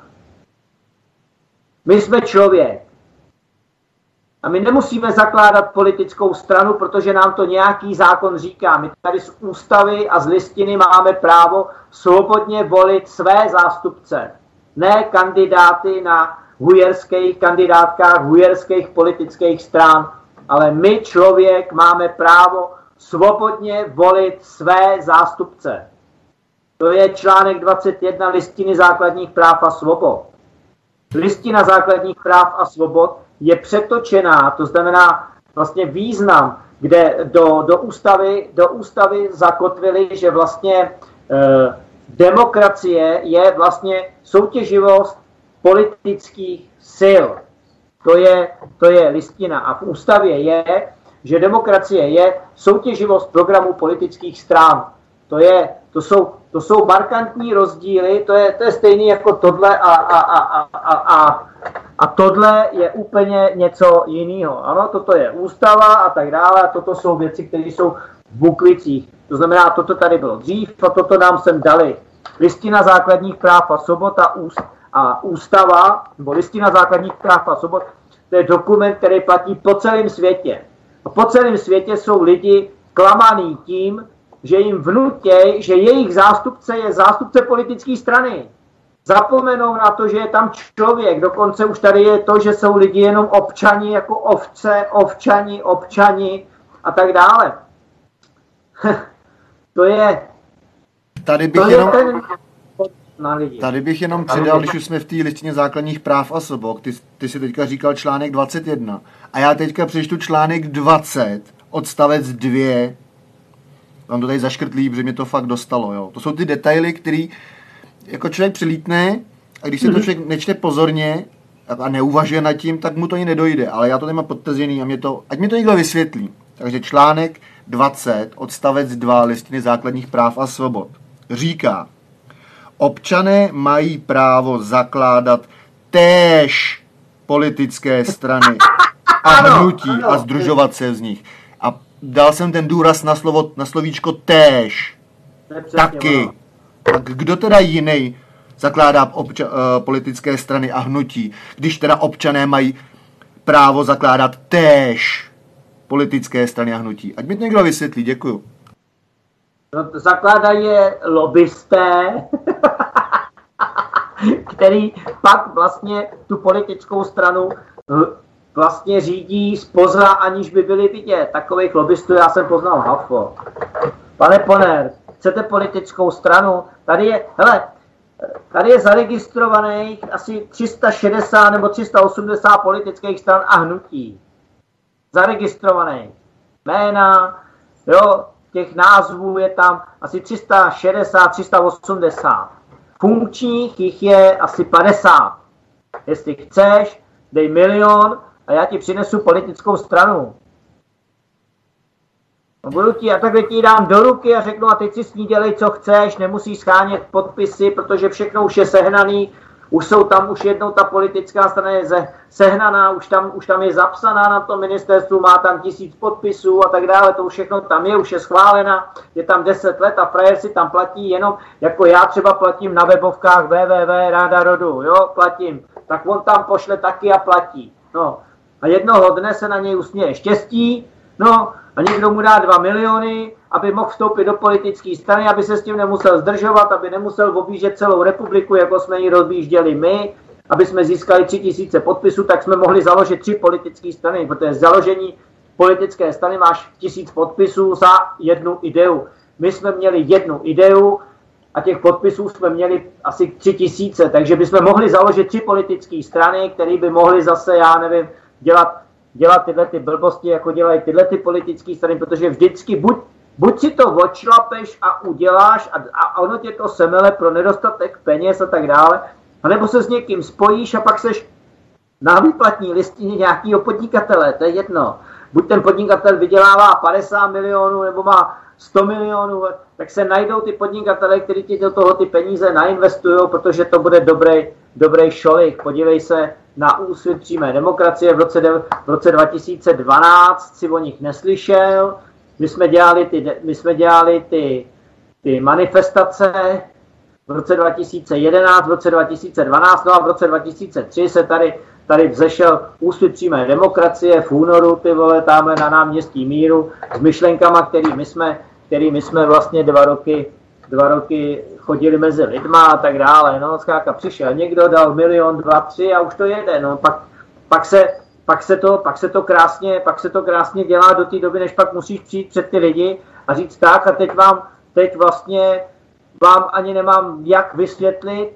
My jsme člověk. A my nemusíme zakládat politickou stranu, protože nám to nějaký zákon říká. My tady z ústavy a z listiny máme právo svobodně volit své zástupce. Ne kandidáty na hujerských kandidátkách hujerských politických stran, ale my, člověk, máme právo svobodně volit své zástupce. To je článek dvacet jedna listiny základních práv a svobod. Listina základních práv a svobod je přetočená, to znamená vlastně význam, kde do, do, ústavy, do ústavy zakotvili, že vlastně e, demokracie je vlastně soutěživost politických sil. To je, to je listina. A v ústavě je, že demokracie je soutěživost programů politických stran. To, je, to, jsou, to jsou markantní rozdíly, to je, to je stejný jako tohle a, a, a, a, a, a tohle je úplně něco jiného. Ano, toto je ústava a tak dále, a toto jsou věci, které jsou v bukvicích. To znamená, toto tady bylo dřív a toto nám sem dali. Listina základních práv a svobod a, úst, a ústava, nebo listina základních práv a svobod, to je dokument, který platí po celém světě. A po celém světě jsou lidi klamaný tím, že jim vnutěj, že jejich zástupce je zástupce politické strany. Zapomenou na to, že je tam člověk. Dokonce už tady je to, že jsou lidi jenom občani, jako ovce, ovčani, občani a tak dále. To je... Tady bych to jenom... je ten, na lidi. Tady bych jenom přidal, když už jsme v té listině základních práv a svobod, ty, ty si teďka říkal článek dvacet jedna a já teďka přečtu článek dvacet, odstavec dva. Mám to tady zaškrtlý, protože mě to fakt dostalo, jo. To jsou ty detaily, který jako člověk přilítne a když se to člověk nečte pozorně a neuvažuje nad tím, tak mu to ani nedojde, ale já to tady mám podtažený a mě to, ať mi to někdo vysvětlí. Takže článek dvacet, odstavec dva listiny základních práv a svobod říká: občané mají právo zakládat též politické strany a hnutí a sdružovat se z nich. A dal jsem ten důraz na slovo, na slovíčko též. Taky. Tak kdo teda jiný zakládá obča- uh, politické strany a hnutí, když teda občané mají právo zakládat též politické strany a hnutí? Ať mi to někdo vysvětlí, děkuju. No, zakládají je lobbysté, který pak vlastně tu politickou stranu vlastně řídí zpoza, aniž by byli vidět. Takových lobbystů já jsem poznal hafo. Pane Poner, chcete politickou stranu? Tady je, hele, tady je zaregistrovaných asi tři sta šedesát nebo tři sta osmdesát politických stran a hnutí. Zaregistrovaných. Jména, jo, těch názvů je tam asi tři sta šedesát, tři sta osmdesát. Funkčních jich je asi padesát. Jestli chceš, dej milion a já ti přinesu politickou stranu. No budu ti, a takhle ti dám do ruky a řeknu, a teď si s ní dělej, co chceš, nemusíš schánět podpisy, protože všechno už je sehnaný, už jsou tam, už jednou ta politická strana je ze, sehnaná, už tam, už tam je zapsaná na tom ministerstvu, má tam tisíc podpisů a tak dále, to už všechno tam je, už je schválena, je tam deset let a frajer si tam platí jenom, jako já třeba platím na webovkách w w w tečka ráda rodu, jo, platím, tak on tam pošle taky a platí, no. A jednoho dne se na něj usměje štěstí, no, a někdo mu dá dva miliony, aby mohl vstoupit do politické strany, aby se s tím nemusel zdržovat, aby nemusel objíždět celou republiku, jako jsme ji rozbížděli my, aby jsme získali tři tisíce podpisů, tak jsme mohli založit tři politické strany, protože založení politické strany máš tisíc podpisů za jednu ideu. My jsme měli jednu ideu a těch podpisů jsme měli asi tři tisíce, takže bychom mohli založit tři politické strany, které by mohly zase, já nevím, dělat dělat tyhle ty blbosti, jako dělají tyhle ty politické strany, protože vždycky buď, buď si to odšlapeš a uděláš a, a ono tě to semele pro nedostatek peněz a tak dále, anebo se s někým spojíš a pak seš na výplatní listině nějakého podnikatele, to je jedno. Buď ten podnikatel vydělává padesát milionů nebo má sto milionů, tak se najdou ty podnikatele, kteří ti do toho ty peníze nainvestují, protože to bude dobrý, dobrý šolik. Podívej se na Úsvit přímé demokracie v roce, v roce dva tisíce dvanáct, si o nich neslyšel. My jsme dělali ty, my jsme dělali ty, ty manifestace v roce dva tisíce jedenáct, v roce dva tisíce dvanáct, no a v roce dva tisíce tři se tady, tady vzešel Úsvit přímé demokracie v únoru, ty vole, tamhle na náměstí Míru s myšlenkama, který my jsme, který my jsme vlastně dva roky, dva roky chodili mezi lidma a tak dále, no, zkrátka přišel někdo, dal milion, dva, tři a už to jede, no, pak, pak se, pak se to, pak se to krásně, pak se to krásně dělá do té doby, než pak musíš přijít před ty lidi a říct tak a teď vám, teď vlastně vám ani nemám jak vysvětlit,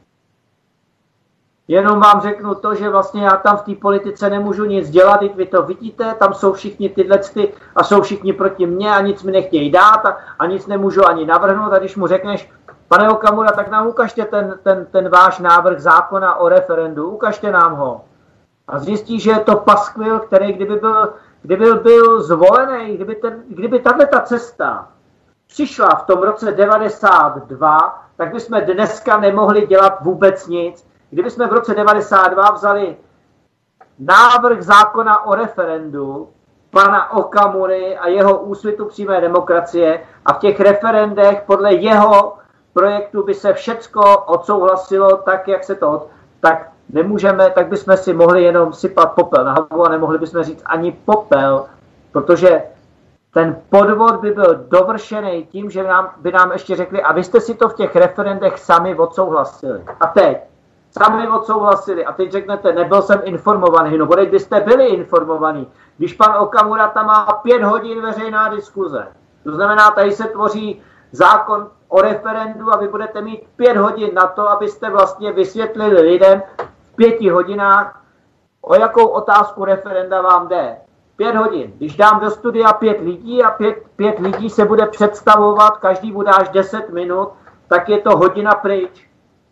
jenom vám řeknu to, že vlastně já tam v té politice nemůžu nic dělat, vy to vidíte, tam jsou všichni tyhle ty a jsou všichni proti mně a nic mi nechtějí dát a, a nic nemůžu ani navrhnout a když mu řekneš, pane Okamura, tak nám ukažte ten, ten, ten váš návrh zákona o referendu, ukažte nám ho. A zjistí, že je to paskvil, který kdyby byl, kdyby byl zvolený, kdyby, ten, kdyby tato cesta přišla v tom roce devadesát dva, tak bychom dneska nemohli dělat vůbec nic. Kdyby jsme v roce devadesát dva vzali návrh zákona o referendu pana Okamury a jeho Úsvitu přímé demokracie a v těch referendech podle jeho projektu by se všecko odsouhlasilo tak, jak se to, tak nemůžeme, tak bychom si mohli jenom sypat popel na hlavu a nemohli bychom říct ani popel, protože ten podvod by byl dovršený tím, že nám, by nám ještě řekli, a vy jste si to v těch referendech sami odsouhlasili. A teď sami odsouhlasili. A teď řeknete, nebyl jsem informovaný. No, bodej byste byli informovaní. Když pan Okamura tam má pět hodin veřejná diskuze. To znamená, tady se tvoří zákon o referendu a vy budete mít pět hodin na to, abyste vlastně vysvětlili lidem v pěti hodinách, o jakou otázku referenda vám jde. Pět hodin. Když dám do studia pět lidí a pět, pět lidí se bude představovat, každý bude až deset minut, tak je to hodina pryč.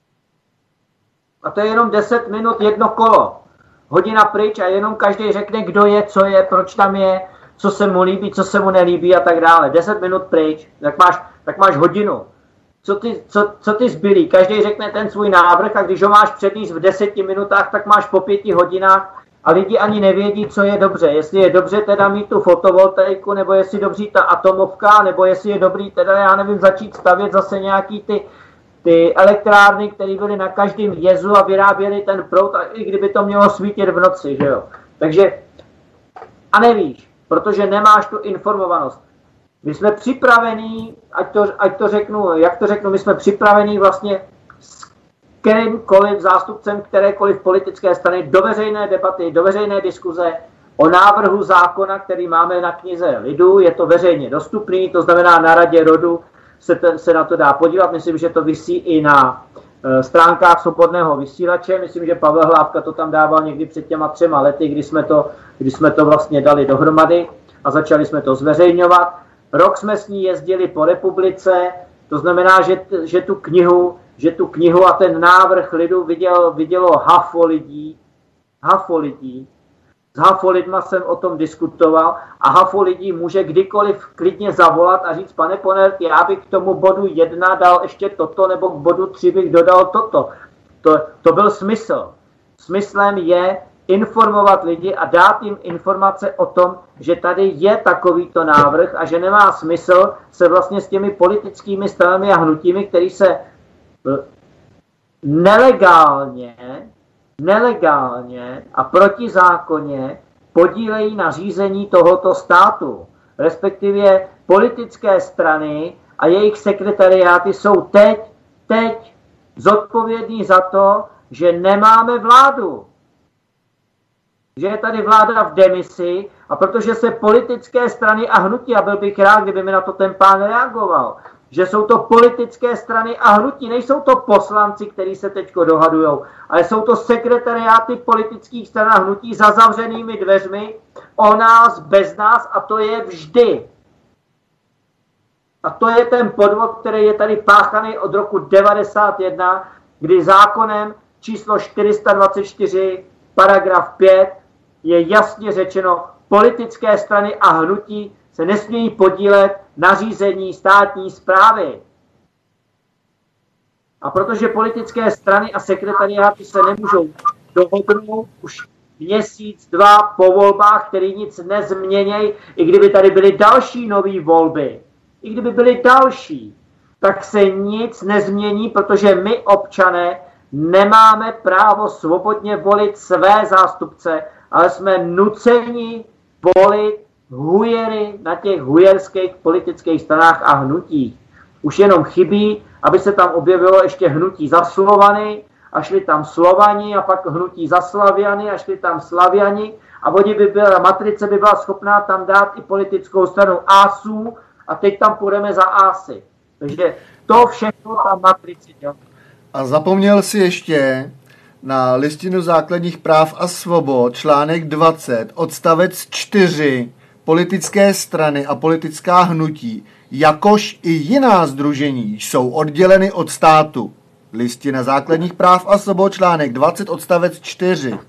A to je jenom deset minut jedno kolo. Hodina pryč a jenom každý řekne, kdo je, co je, proč tam je, co se mu líbí, co se mu nelíbí a tak dále. deset minut pryč, tak máš, tak máš hodinu. Co ty, co, co ty zbylí? Každý řekne ten svůj návrh a když ho máš předníst v deseti minutách, tak máš po pěti hodinách a lidi ani nevědí, co je dobře. Jestli je dobře teda mít tu fotovoltaiku, nebo jestli dobří ta atomovka, nebo jestli je dobrý teda, já nevím, začít stavět zase nějaký ty, ty elektrárny, které byly na každém jezu a vyráběly ten proud, a i kdyby to mělo svítit v noci, že jo. Takže, a nevíš, protože nemáš tu informovanost. My jsme připravení, ať to, ať to řeknu, jak to řeknu, my jsme připravení vlastně s kterýmkoliv zástupcem kterékoliv politické strany do veřejné debaty, do veřejné diskuze o návrhu zákona, který máme na knize Lidu. Je to veřejně dostupný, to znamená na Radě rodu se, te, se na to dá podívat. Myslím, že to visí i na e, stránkách Svobodného vysílače. Myslím, že Pavel Hlávka to tam dával někdy před těma třema lety, kdy jsme to, kdy jsme to vlastně dali dohromady a začali jsme to zveřejňovat. Rok jsme s ní jezdili po republice, to znamená, že, že, tu, knihu, že tu knihu a ten návrh Lidu viděl, vidělo hafo lidí. Hafo lidí. S hafo lidma jsem o tom diskutoval a hafo lidí může kdykoliv klidně zavolat a říct, pane Ponert, já bych k tomu bodu jedna dal ještě toto, nebo k bodu tři bych dodal toto. To, to byl smysl. Smyslem je informovat lidi a dát jim informace o tom, že tady je takovýto návrh a že nemá smysl se vlastně s těmi politickými stranami a hnutími, který se nelegálně, nelegálně a protizákonně podílejí na řízení tohoto státu. Respektive politické strany a jejich sekretariáty jsou teď, teď zodpovědní za to, že nemáme vládu. Že je tady vláda v demisi a protože se politické strany a hnutí, a byl bych rád, kdyby mi na to ten pán reagoval, že jsou to politické strany a hnutí, nejsou to poslanci, kteří se teďko dohadujou, ale jsou to sekretariáty politických stran a hnutí za zavřenými dveřmi, o nás, bez nás a to je vždy. A to je ten podvod, který je tady páchaný od roku devadesát jedna, kdy zákonem číslo čtyři sta dvacet čtyři, paragraf pět, je jasně řečeno, politické strany a hnutí se nesmějí podílet na řízení státní správy. A protože politické strany a sekretariáty se nemůžou dohodnout už měsíc, dva po volbách, který nic nezměnějí, i kdyby tady byly další nové volby, i kdyby byly další, tak se nic nezmění, protože my, občané, nemáme právo svobodně volit své zástupce, ale jsme nuceni volit hujery na těch hujerských politických stranách a hnutích. Už jenom chybí, aby se tam objevilo ještě hnutí za Slovany a šli tam Slovani a pak hnutí za Slaviany a šli tam Slaviani a oni by byla, matrice by byla schopná tam dát i politickou stranu Ásů a teď tam půjdeme za Ásy. Takže to všechno ta matrice dělá. A zapomněl si ještě na Listinu základních práv a svobod, článek dvacet, odstavec čtyři, politické strany a politická hnutí, jakož i jiná sdružení, jsou odděleny od státu. Listina základních práv a svobod, článek dvacet, odstavec čtyři.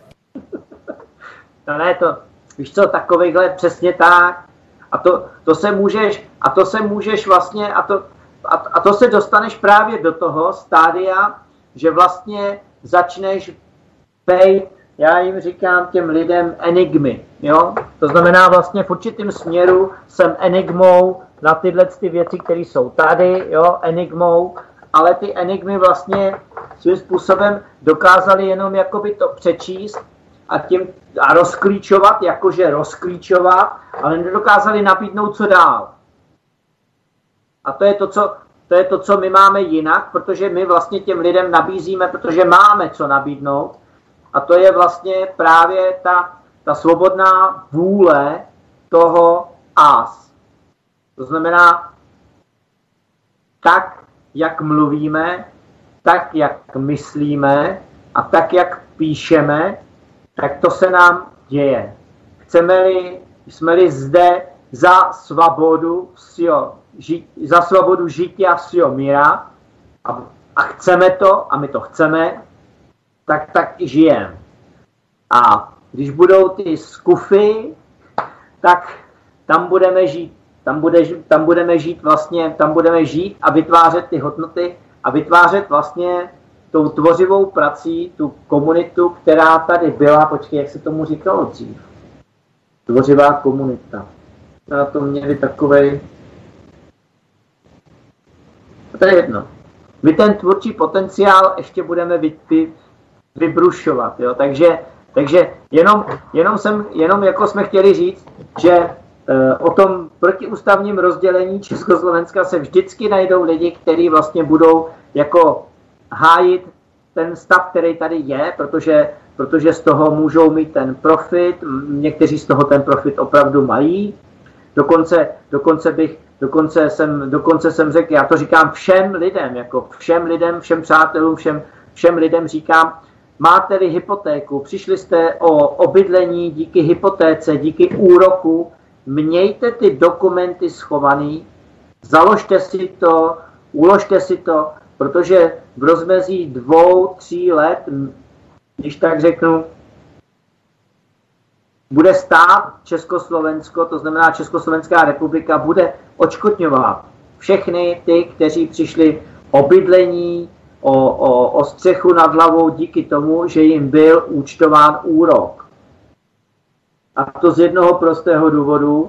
No ne, to, víš co, takovejhle přesně tak. A to, to se můžeš, a to se můžeš vlastně, a to, a, a to se dostaneš právě do toho stádia, že vlastně začneš bejt, já jim říkám těm lidem enigmy, jo? To znamená vlastně v určitém směru jsem enigmou na tyhle ty věci, které jsou tady, jo, enigmou, ale ty enigmy vlastně svým způsobem dokázali jenom jakoby to přečíst a, tím, a rozklíčovat, jakože rozklíčovat, ale nedokázali nabídnout co dál. A to je to, co, to je to, co my máme jinak, protože my vlastně těm lidem nabízíme, protože máme co nabídnout. A to je vlastně právě ta, ta svobodná vůle toho ás. To znamená, tak, jak mluvíme, tak, jak myslíme a tak, jak píšeme, tak to se nám děje. Chceme-li, jsme-li zde za svobodu, vsio, ži, za svobodu žitia vsio míra a, a chceme to, a my to chceme, tak tak i žijeme. A když budou ty skufy, tak tam budeme žít. Tam, bude, tam budeme žít vlastně, tam budeme žít a vytvářet ty hodnoty a vytvářet vlastně tou tvořivou prací tu komunitu, která tady byla, počkej, jak se tomu říkalo dřív. Tvořivá komunita. Na to měli takovej... To je jedno. My ten tvůrčí potenciál ještě budeme vy, vy, vybrušovat, jo? Takže, takže jenom, jenom, jsem, jenom jako jsme chtěli říct, že o tom protiústavním rozdělení Československa se vždycky najdou lidi, kteří vlastně budou jako hájit ten stav, který tady je, protože, protože z toho můžou mít ten profit, někteří z toho ten profit opravdu mají. Dokonce, dokonce, bych, dokonce, jsem, dokonce jsem řekl, já to říkám všem lidem, jako všem lidem, všem přátelům, všem, všem lidem říkám, máte-li hypotéku, přišli jste o, o bydlení díky hypotéce, díky úroku, mějte ty dokumenty schovaný, založte si to, uložte si to, protože v rozmezí dvou, tří let, když tak řeknu, bude stát Československo, to znamená Československá republika, bude odškodňovat všechny ty, kteří přišli o bydlení, o, o, o střechu nad hlavou díky tomu, že jim byl účtován úrok. A to z jednoho prostého důvodu,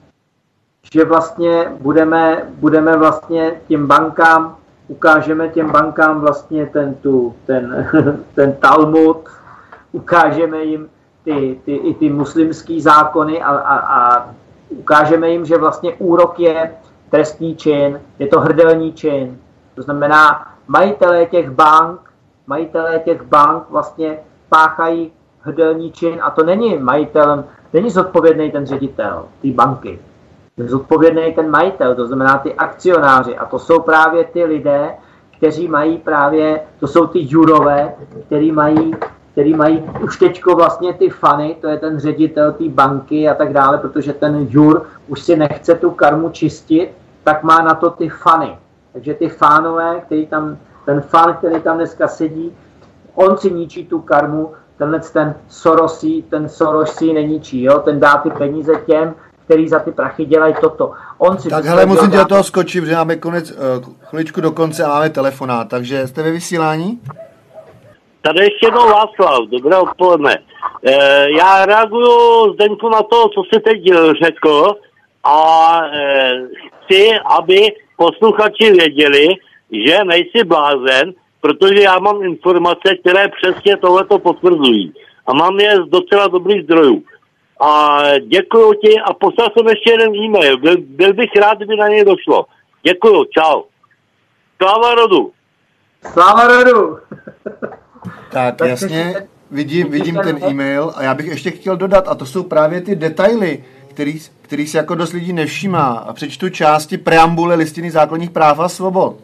že vlastně budeme, budeme vlastně těm bankám, ukážeme těm bankám vlastně ten, tu, ten, ten Talmud, ukážeme jim ty, ty, i ty muslimský zákony a, a, a ukážeme jim, že vlastně úrok je trestný čin, je to hrdelní čin. To znamená, majitelé těch bank, majitelé těch bank vlastně páchají hrdelní čin a to není majitelem, není zodpovědný ten ředitel té banky. Je zodpovědný ten majitel, to znamená ty akcionáři a to jsou právě ty lidé, kteří mají právě, to jsou ty jurové, kteří mají, který mají už teďko vlastně ty fany, to je ten ředitel té banky a tak dále, protože ten jur už si nechce tu karmu čistit, tak má na to ty fany. Takže ty fánové, který tam, ten fan, který tam dneska sedí, on si ničí tu karmu, tenhle ten Sorosí, ten Soros si ji neníčí, jo? Ten dá ty peníze těm, který za ty prachy dělají toto. On si tak hele, musím tě do toho skočit, protože máme konec, uh, chviličku do konce a máme telefonát, takže jste ve vysílání? Tady ještě jednou Václav, dobré odpoledne. E, já reaguju, Zdeňku, na to, co jsi teď řekl a e, chci, aby posluchači věděli, že nejsi blázen, protože já mám informace, které přesně tohleto potvrzují. A mám je z docela dobrých zdrojů. A děkuju ti a poslal jsem ještě jeden e-mail. Byl, byl bych rád, kdyby na něj došlo. Děkuju, čau. Sláva rodu. Sláva rodu. Tak, tak jasně, vidím, vidím ten e-mail a já bych ještě chtěl dodat, a to jsou právě ty detaily, který, který si jako dost lidí nevšímá. A přečtu části preambule Listiny základních práv a svobod.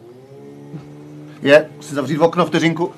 Je, musím zavřít v okno vteřinku.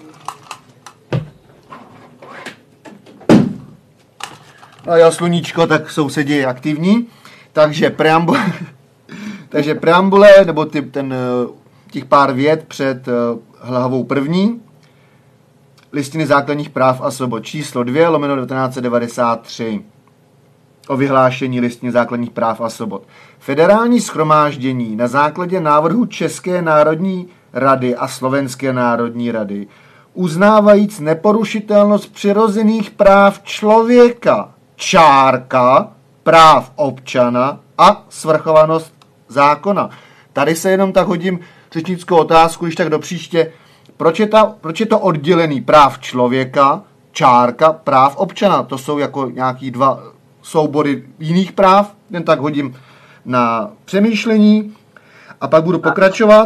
No jo, sluníčko, tak sousedí je aktivní. Takže preambule, takže preambule, nebo ty, ten, těch pár vět před hlavou první. Listiny základních práv a svobod číslo dvě, lomeno devatenáct set devadesát tři. O vyhlášení listiny základních práv a svobod. Federální shromáždění na základě návrhu České národní rady a Slovenské národní rady, uznávajíc neporušitelnost přirozených práv člověka, čárka, práv občana a svrchovanost zákona. Tady se jenom tak hodím řečnickou otázku, když tak do příště. Proč je, ta, proč je to oddělený práv člověka, čárka, práv občana? To jsou jako nějaký dva soubory jiných práv, jen tak hodím na přemýšlení a pak budu pokračovat.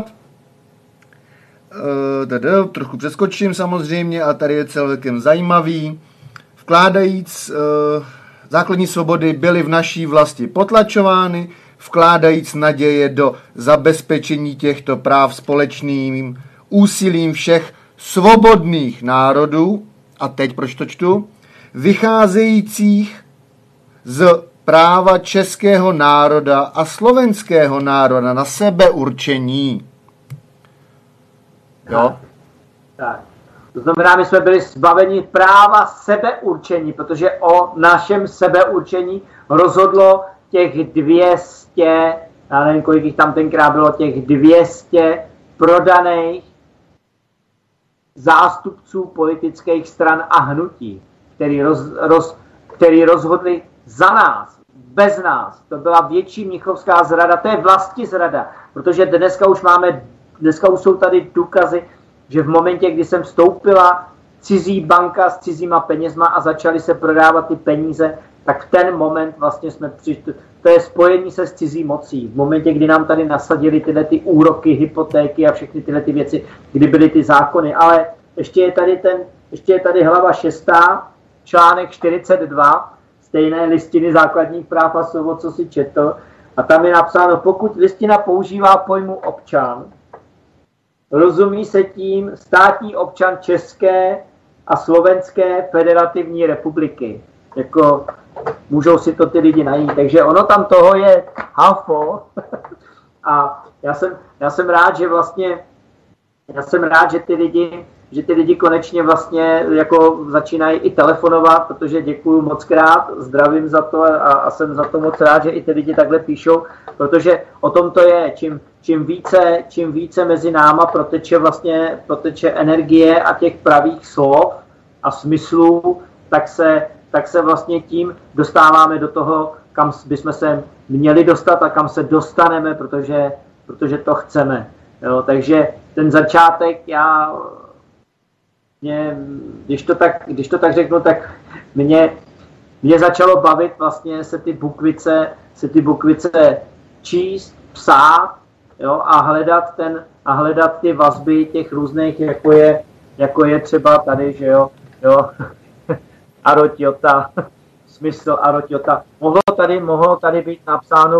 E, tady trochu přeskočím samozřejmě a tady je celkem zajímavý. Vkládajíc e, základní svobody byly v naší vlasti potlačovány, vkládajíc naděje do zabezpečení těchto práv společným úsilím všech svobodných národů, a teď proč to čtu, vycházejících z práva českého národa a slovenského národa na sebeurčení. Jo? Tak. To znamená, my jsme byli zbaveni práva sebeurčení, protože o našem sebeurčení rozhodlo těch dvě stě, já nevím, kolik jich tam tenkrát bylo, těch dvě stě prodaných zástupců politických stran a hnutí, který, roz, roz, který rozhodli za nás, bez nás. To byla větší mnichovská zrada, to je vlasti zrada, protože dneska už máme, dneska už jsou tady důkazy, že v momentě, kdy jsem vstoupila cizí banka s cizíma penězma a začaly se prodávat ty peníze, tak v ten moment vlastně jsme přišli, to je spojení se s cizí mocí. V momentě, kdy nám tady nasadili tyhle ty úroky, hypotéky a všechny tyhle ty věci, kdy byly ty zákony. Ale ještě je tady, ten, ještě je tady hlava šestá, článek čtyřicet dva, stejné listiny základních práv a svobod, co si četl. A tam je napsáno, pokud listina používá pojmu občan, rozumí se tím státní občan České a Slovenské federativní republiky. Jako můžou si to ty lidi najít. Takže ono tam toho je halfo. A já jsem, já jsem rád, že vlastně já jsem rád, že ty lidi, že ty lidi konečně vlastně jako začínají i telefonovat, protože děkuju moc krát, zdravím za to a, a jsem za to moc rád, že i ty lidi takhle píšou, protože o tom to je, čím, čím více, čím více mezi náma proteče vlastně proteče energie a těch pravých slov a smyslů, tak se tak se vlastně tím dostáváme do toho, kam bychom se měli dostat a kam se dostaneme, protože, protože to chceme. Jo, takže ten začátek, já, mě, když, to tak, když to tak řeknu, tak mě, mě začalo bavit vlastně se ty bukvice, se ty bukvice číst, psát, jo, a hledat ten, a hledat ty vazby těch různých, jako je, jako je třeba tady, že jo, jo. Arotiota, smysl Arotiota. Mohlo tady, mohlo tady být napsáno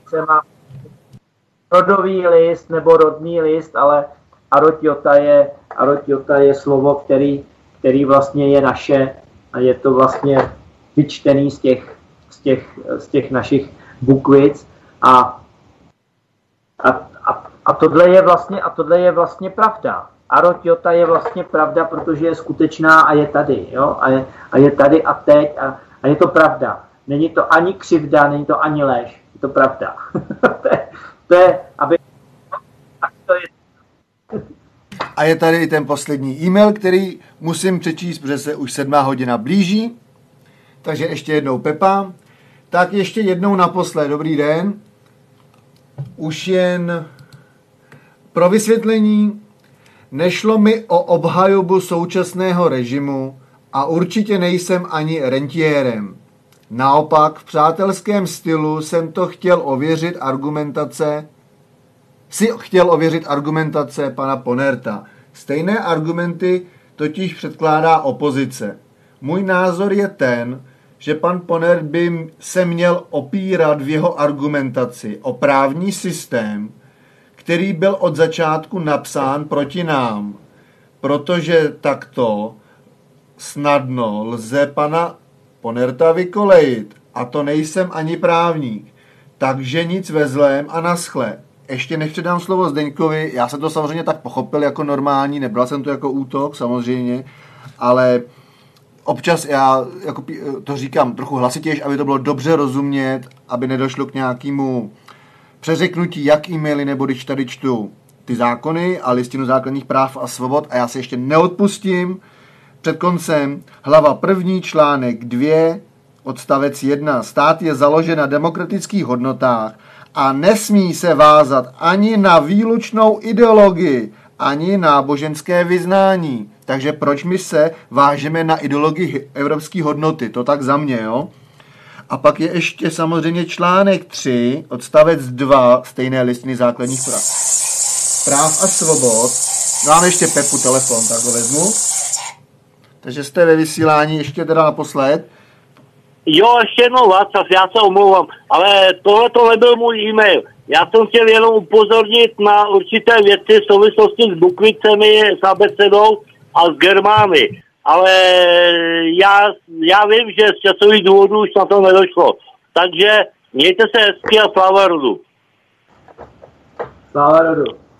rodový list nebo rodný list, ale Arotiota je, Arotiota je slovo, který, který vlastně je naše a je to vlastně vyčtený z těch, z těch, z těch našich bukvic a, a, a, a, tohle je vlastně, a tohle je vlastně pravda. Arotiota je vlastně pravda, protože je skutečná a je tady, jo? A, je, a je tady a teď a, a je to pravda. Není to ani křivda, není to ani lež, je to pravda. to, je, to je, aby... To je... A je tady i ten poslední e-mail, který musím přečíst, protože se už sedmá hodina blíží. Takže ještě jednou Pepa. Tak ještě jednou naposled. Dobrý den. Už jen pro vysvětlení. Nešlo mi o obhajobu současného režimu a určitě nejsem ani rentiérem. Naopak v přátelském stylu jsem to chtěl ověřit argumentace, si chtěl ověřit argumentace pana Ponerta. Stejné argumenty totiž předkládá opozice. Můj názor je ten, že pan Ponert by se měl opírat v jeho argumentaci o právní systém, který byl od začátku napsán proti nám, protože takto snadno lze pana Ponerta vykolejit. A to nejsem ani právník. Takže nic ve zlém a naschle. Ještě než předám slovo Zdeňkovi, já jsem to samozřejmě tak pochopil jako normální, nebral jsem to jako útok samozřejmě, ale občas já jako to říkám trochu hlasitějš, aby to bylo dobře rozumět, aby nedošlo k nějakému přeřeknutí jak e-maily, nebo když tady čtu ty zákony a listinu základních práv a svobod a já se ještě neodpustím. Před koncem hlava první, článek dva, odstavec jedna. Stát je založen na demokratických hodnotách a nesmí se vázat ani na výlučnou ideologii, ani náboženské vyznání. Takže proč my se vážeme na ideologii evropské hodnoty? To tak za mě, jo? A pak je ještě samozřejmě článek tři, odstavec dva, stejné listiny základních práv. Práv a svobod. Mám ještě Pepu telefon, tak ho vezmu. Takže jste ve vysílání ještě teda naposled. Jo, ještě jednou Václav, já se omlouvám, ale tohle to nebyl můj e-mail. Já jsem chtěl jenom upozornit na určité věci v souvislosti s bukvicemi, s abecedou a s germány. Ale já, já vím, že z časových důvodů už na to nedošlo. Takže mějte se hezky a sláva rodu. Sláva rodu.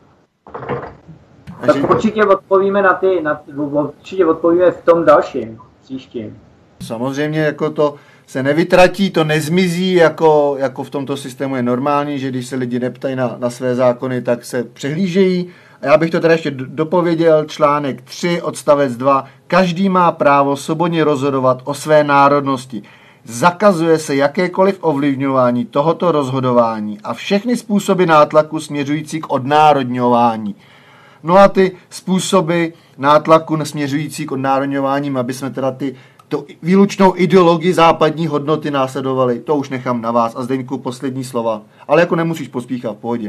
Tak určitě odpovíme na ty, na, určitě odpovíme v tom dalším, příštím. Samozřejmě jako to se nevytratí, to nezmizí, jako, jako v tomto systému je normální, že když se lidi neptají na, na své zákony, tak se přehlížejí. A já bych to teda ještě dopověděl, článek tři, odstavec dva. Každý má právo svobodně rozhodovat o své národnosti. Zakazuje se jakékoliv ovlivňování tohoto rozhodování a všechny způsoby nátlaku směřující k odnárodňování. No a ty způsoby nátlaku směřující k odnárodňováním, aby jsme teda ty to výlučnou ideologii západní hodnoty následovali, to už nechám na vás. A Zdeňku, poslední slova. Ale jako nemusíš pospíchat, v pohodě.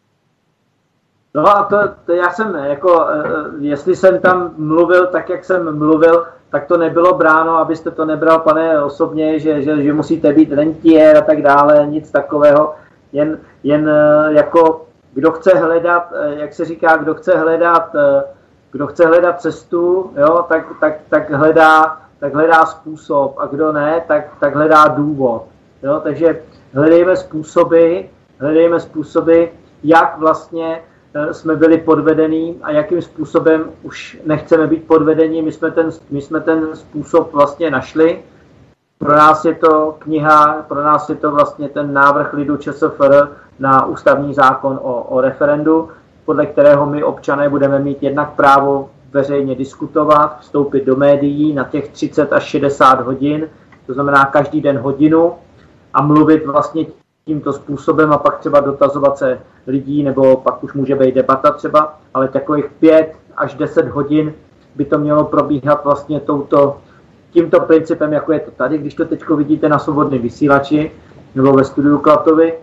No a to, to já jsem, jako, jestli jsem tam mluvil tak, jak jsem mluvil, tak to nebylo bráno, abyste to nebral, pane, osobně, že, že, že musíte být rentier a tak dále, nic takového. Jen, jen jako, kdo chce hledat, jak se říká, kdo chce hledat, kdo chce hledat cestu, jo, tak, tak, tak hledá tak hledá způsob a kdo ne, tak, tak hledá důvod. Jo? Takže hledejme způsoby, hledejme způsoby, jak vlastně jsme byli podvedení a jakým způsobem už nechceme být podvedení. My jsme ten, my jsme ten způsob vlastně našli. Pro nás je to kniha, pro nás je to vlastně ten návrh lidu ČSFR na ústavní zákon o, o referendu, podle kterého my občané budeme mít jednak právo veřejně diskutovat, vstoupit do médií na těch třicet až šedesát hodin, to znamená každý den hodinu a mluvit vlastně tímto způsobem a pak třeba dotazovat se lidí, nebo pak už může být debata třeba, ale takových pět až deset hodin by to mělo probíhat vlastně touto, tímto principem, jako je to tady, když to teď vidíte na svobodném vysílači nebo ve studiu Klatovi.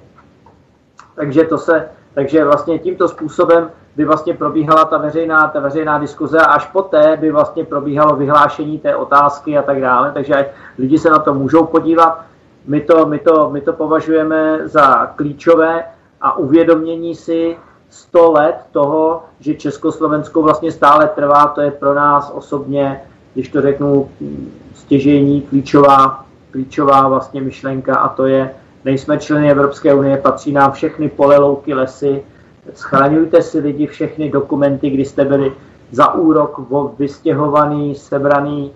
Takže to se, takže vlastně tímto způsobem by vlastně probíhala ta veřejná, ta veřejná diskuze a až poté by vlastně probíhalo vyhlášení té otázky a tak dále. Takže lidi se na to můžou podívat. My to, my to, my to považujeme za klíčové a uvědomění si sto let toho, že Československo vlastně stále trvá, to je pro nás osobně, když to řeknu, stěžejní, klíčová, klíčová vlastně myšlenka a to je, nejsme členy Evropské unie, patří nám všechny pole, louky, lesy. Schraňujte si lidi všechny dokumenty, kdy jste byli za úrok vystěhovaný, sebraný,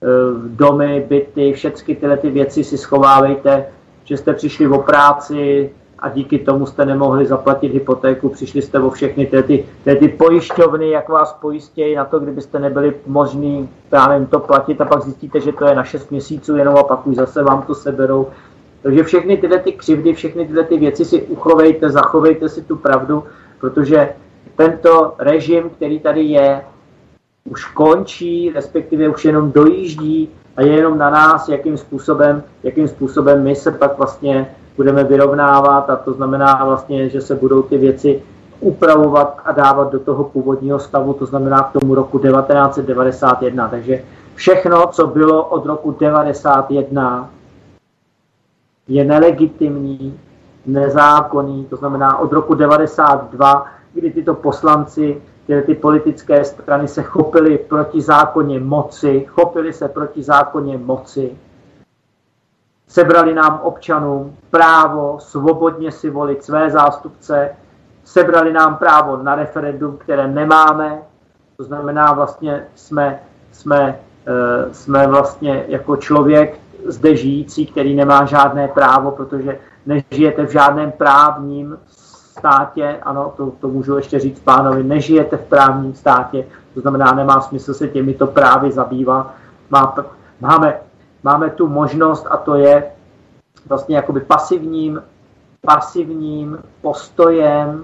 domy, byty, všechny tyhle ty věci si schovávejte, že jste přišli o práci a díky tomu jste nemohli zaplatit hypotéku, přišli jste o všechny tyhle ty, tyhle ty pojišťovny, jak vás pojistějí na to, kdybyste nebyli možný, já nevím, to platit a pak zjistíte, že to je na šest měsíců jenom a pak už zase vám to seberou. Takže všechny tyhle ty křivdy, všechny tyhle ty věci si uchovejte, zachovejte si tu pravdu, protože tento režim, který tady je, už končí, respektive už jenom dojíždí a je jenom na nás, jakým způsobem, jakým způsobem my se pak vlastně budeme vyrovnávat a to znamená vlastně, že se budou ty věci upravovat a dávat do toho původního stavu, to znamená k tomu roku devatenáct set devadesát jedna. Takže všechno, co bylo od roku devadesát jedna, je nelegitimní, nezákonný, to znamená od roku devadesát dva, kdy tyto poslanci, tyhle ty politické strany se chopily proti zákoně moci, chopily se proti zákoně moci, sebrali nám občanům právo svobodně si volit své zástupce, sebrali nám právo na referendum, které nemáme, to znamená vlastně jsme, jsme, jsme vlastně jako člověk zde žijící, který nemá žádné právo, protože nežijete v žádném právním státě, ano, to, to můžu ještě říct pánovi, nežijete v právním státě, to znamená, nemá smysl se těmito právy zabývat. Má, máme, máme tu možnost a to je vlastně jakoby pasivním, pasivním postojem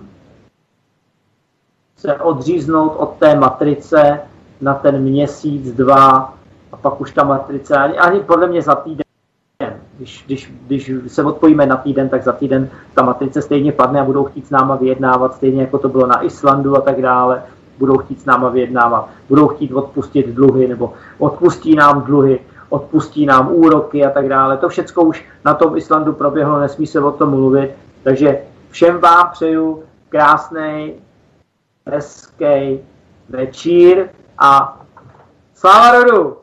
se odříznout od té matrice na ten měsíc, dva a pak už ta matrice, ani, ani podle mě za týden, když, když, když se odpojíme na týden, tak za týden ta matrice stejně padne a budou chtít s náma vyjednávat, stejně jako to bylo na Islandu a tak dále, budou chtít s náma vyjednávat, budou chtít odpustit dluhy, nebo odpustí nám dluhy, odpustí nám úroky a tak dále. To všechno už na tom Islandu proběhlo, nesmí se o tom mluvit. Takže všem vám přeju krásný, hezký večír a sláva rodu!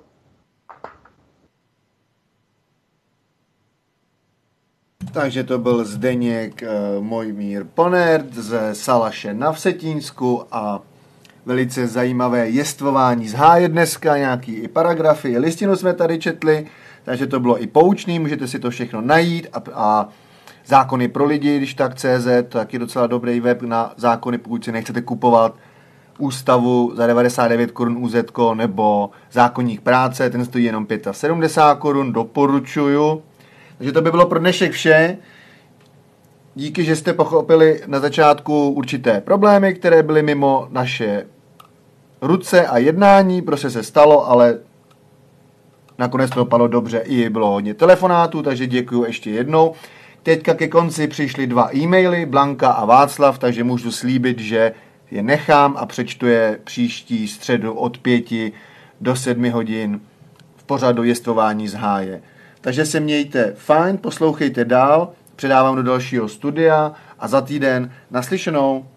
Takže to byl Zdeněk uh, Mojmír Ponert ze Salaše na Vsetínsku a velice zajímavé jestvování z háje dneska, nějaký i paragrafy, listinu jsme tady četli, takže to bylo i poučný, můžete si to všechno najít a, a zákony pro lidi, když tak C Z, to je docela dobrý web na zákony, pokud si nechcete kupovat ústavu za devadesát devět korun U Z ko nebo zákoník práce, ten stojí jenom sedmdesát pět korun, doporučuju. Takže to by bylo pro dnešek vše. Díky, že jste pochopili na začátku určité problémy, které byly mimo naše ruce a jednání, prostě se stalo, ale nakonec to dopadlo dobře, i bylo hodně telefonátů, takže děkuju ještě jednou. Teďka ke konci přišly dva e-maily, Blanka a Václav, takže můžu slíbit, že je nechám a přečtu je příští středu od pěti do sedmi hodin v pořadu Jestvování z háje. Takže se mějte fajn, poslouchejte dál, předávám do dalšího studia a za týden naslyšenou.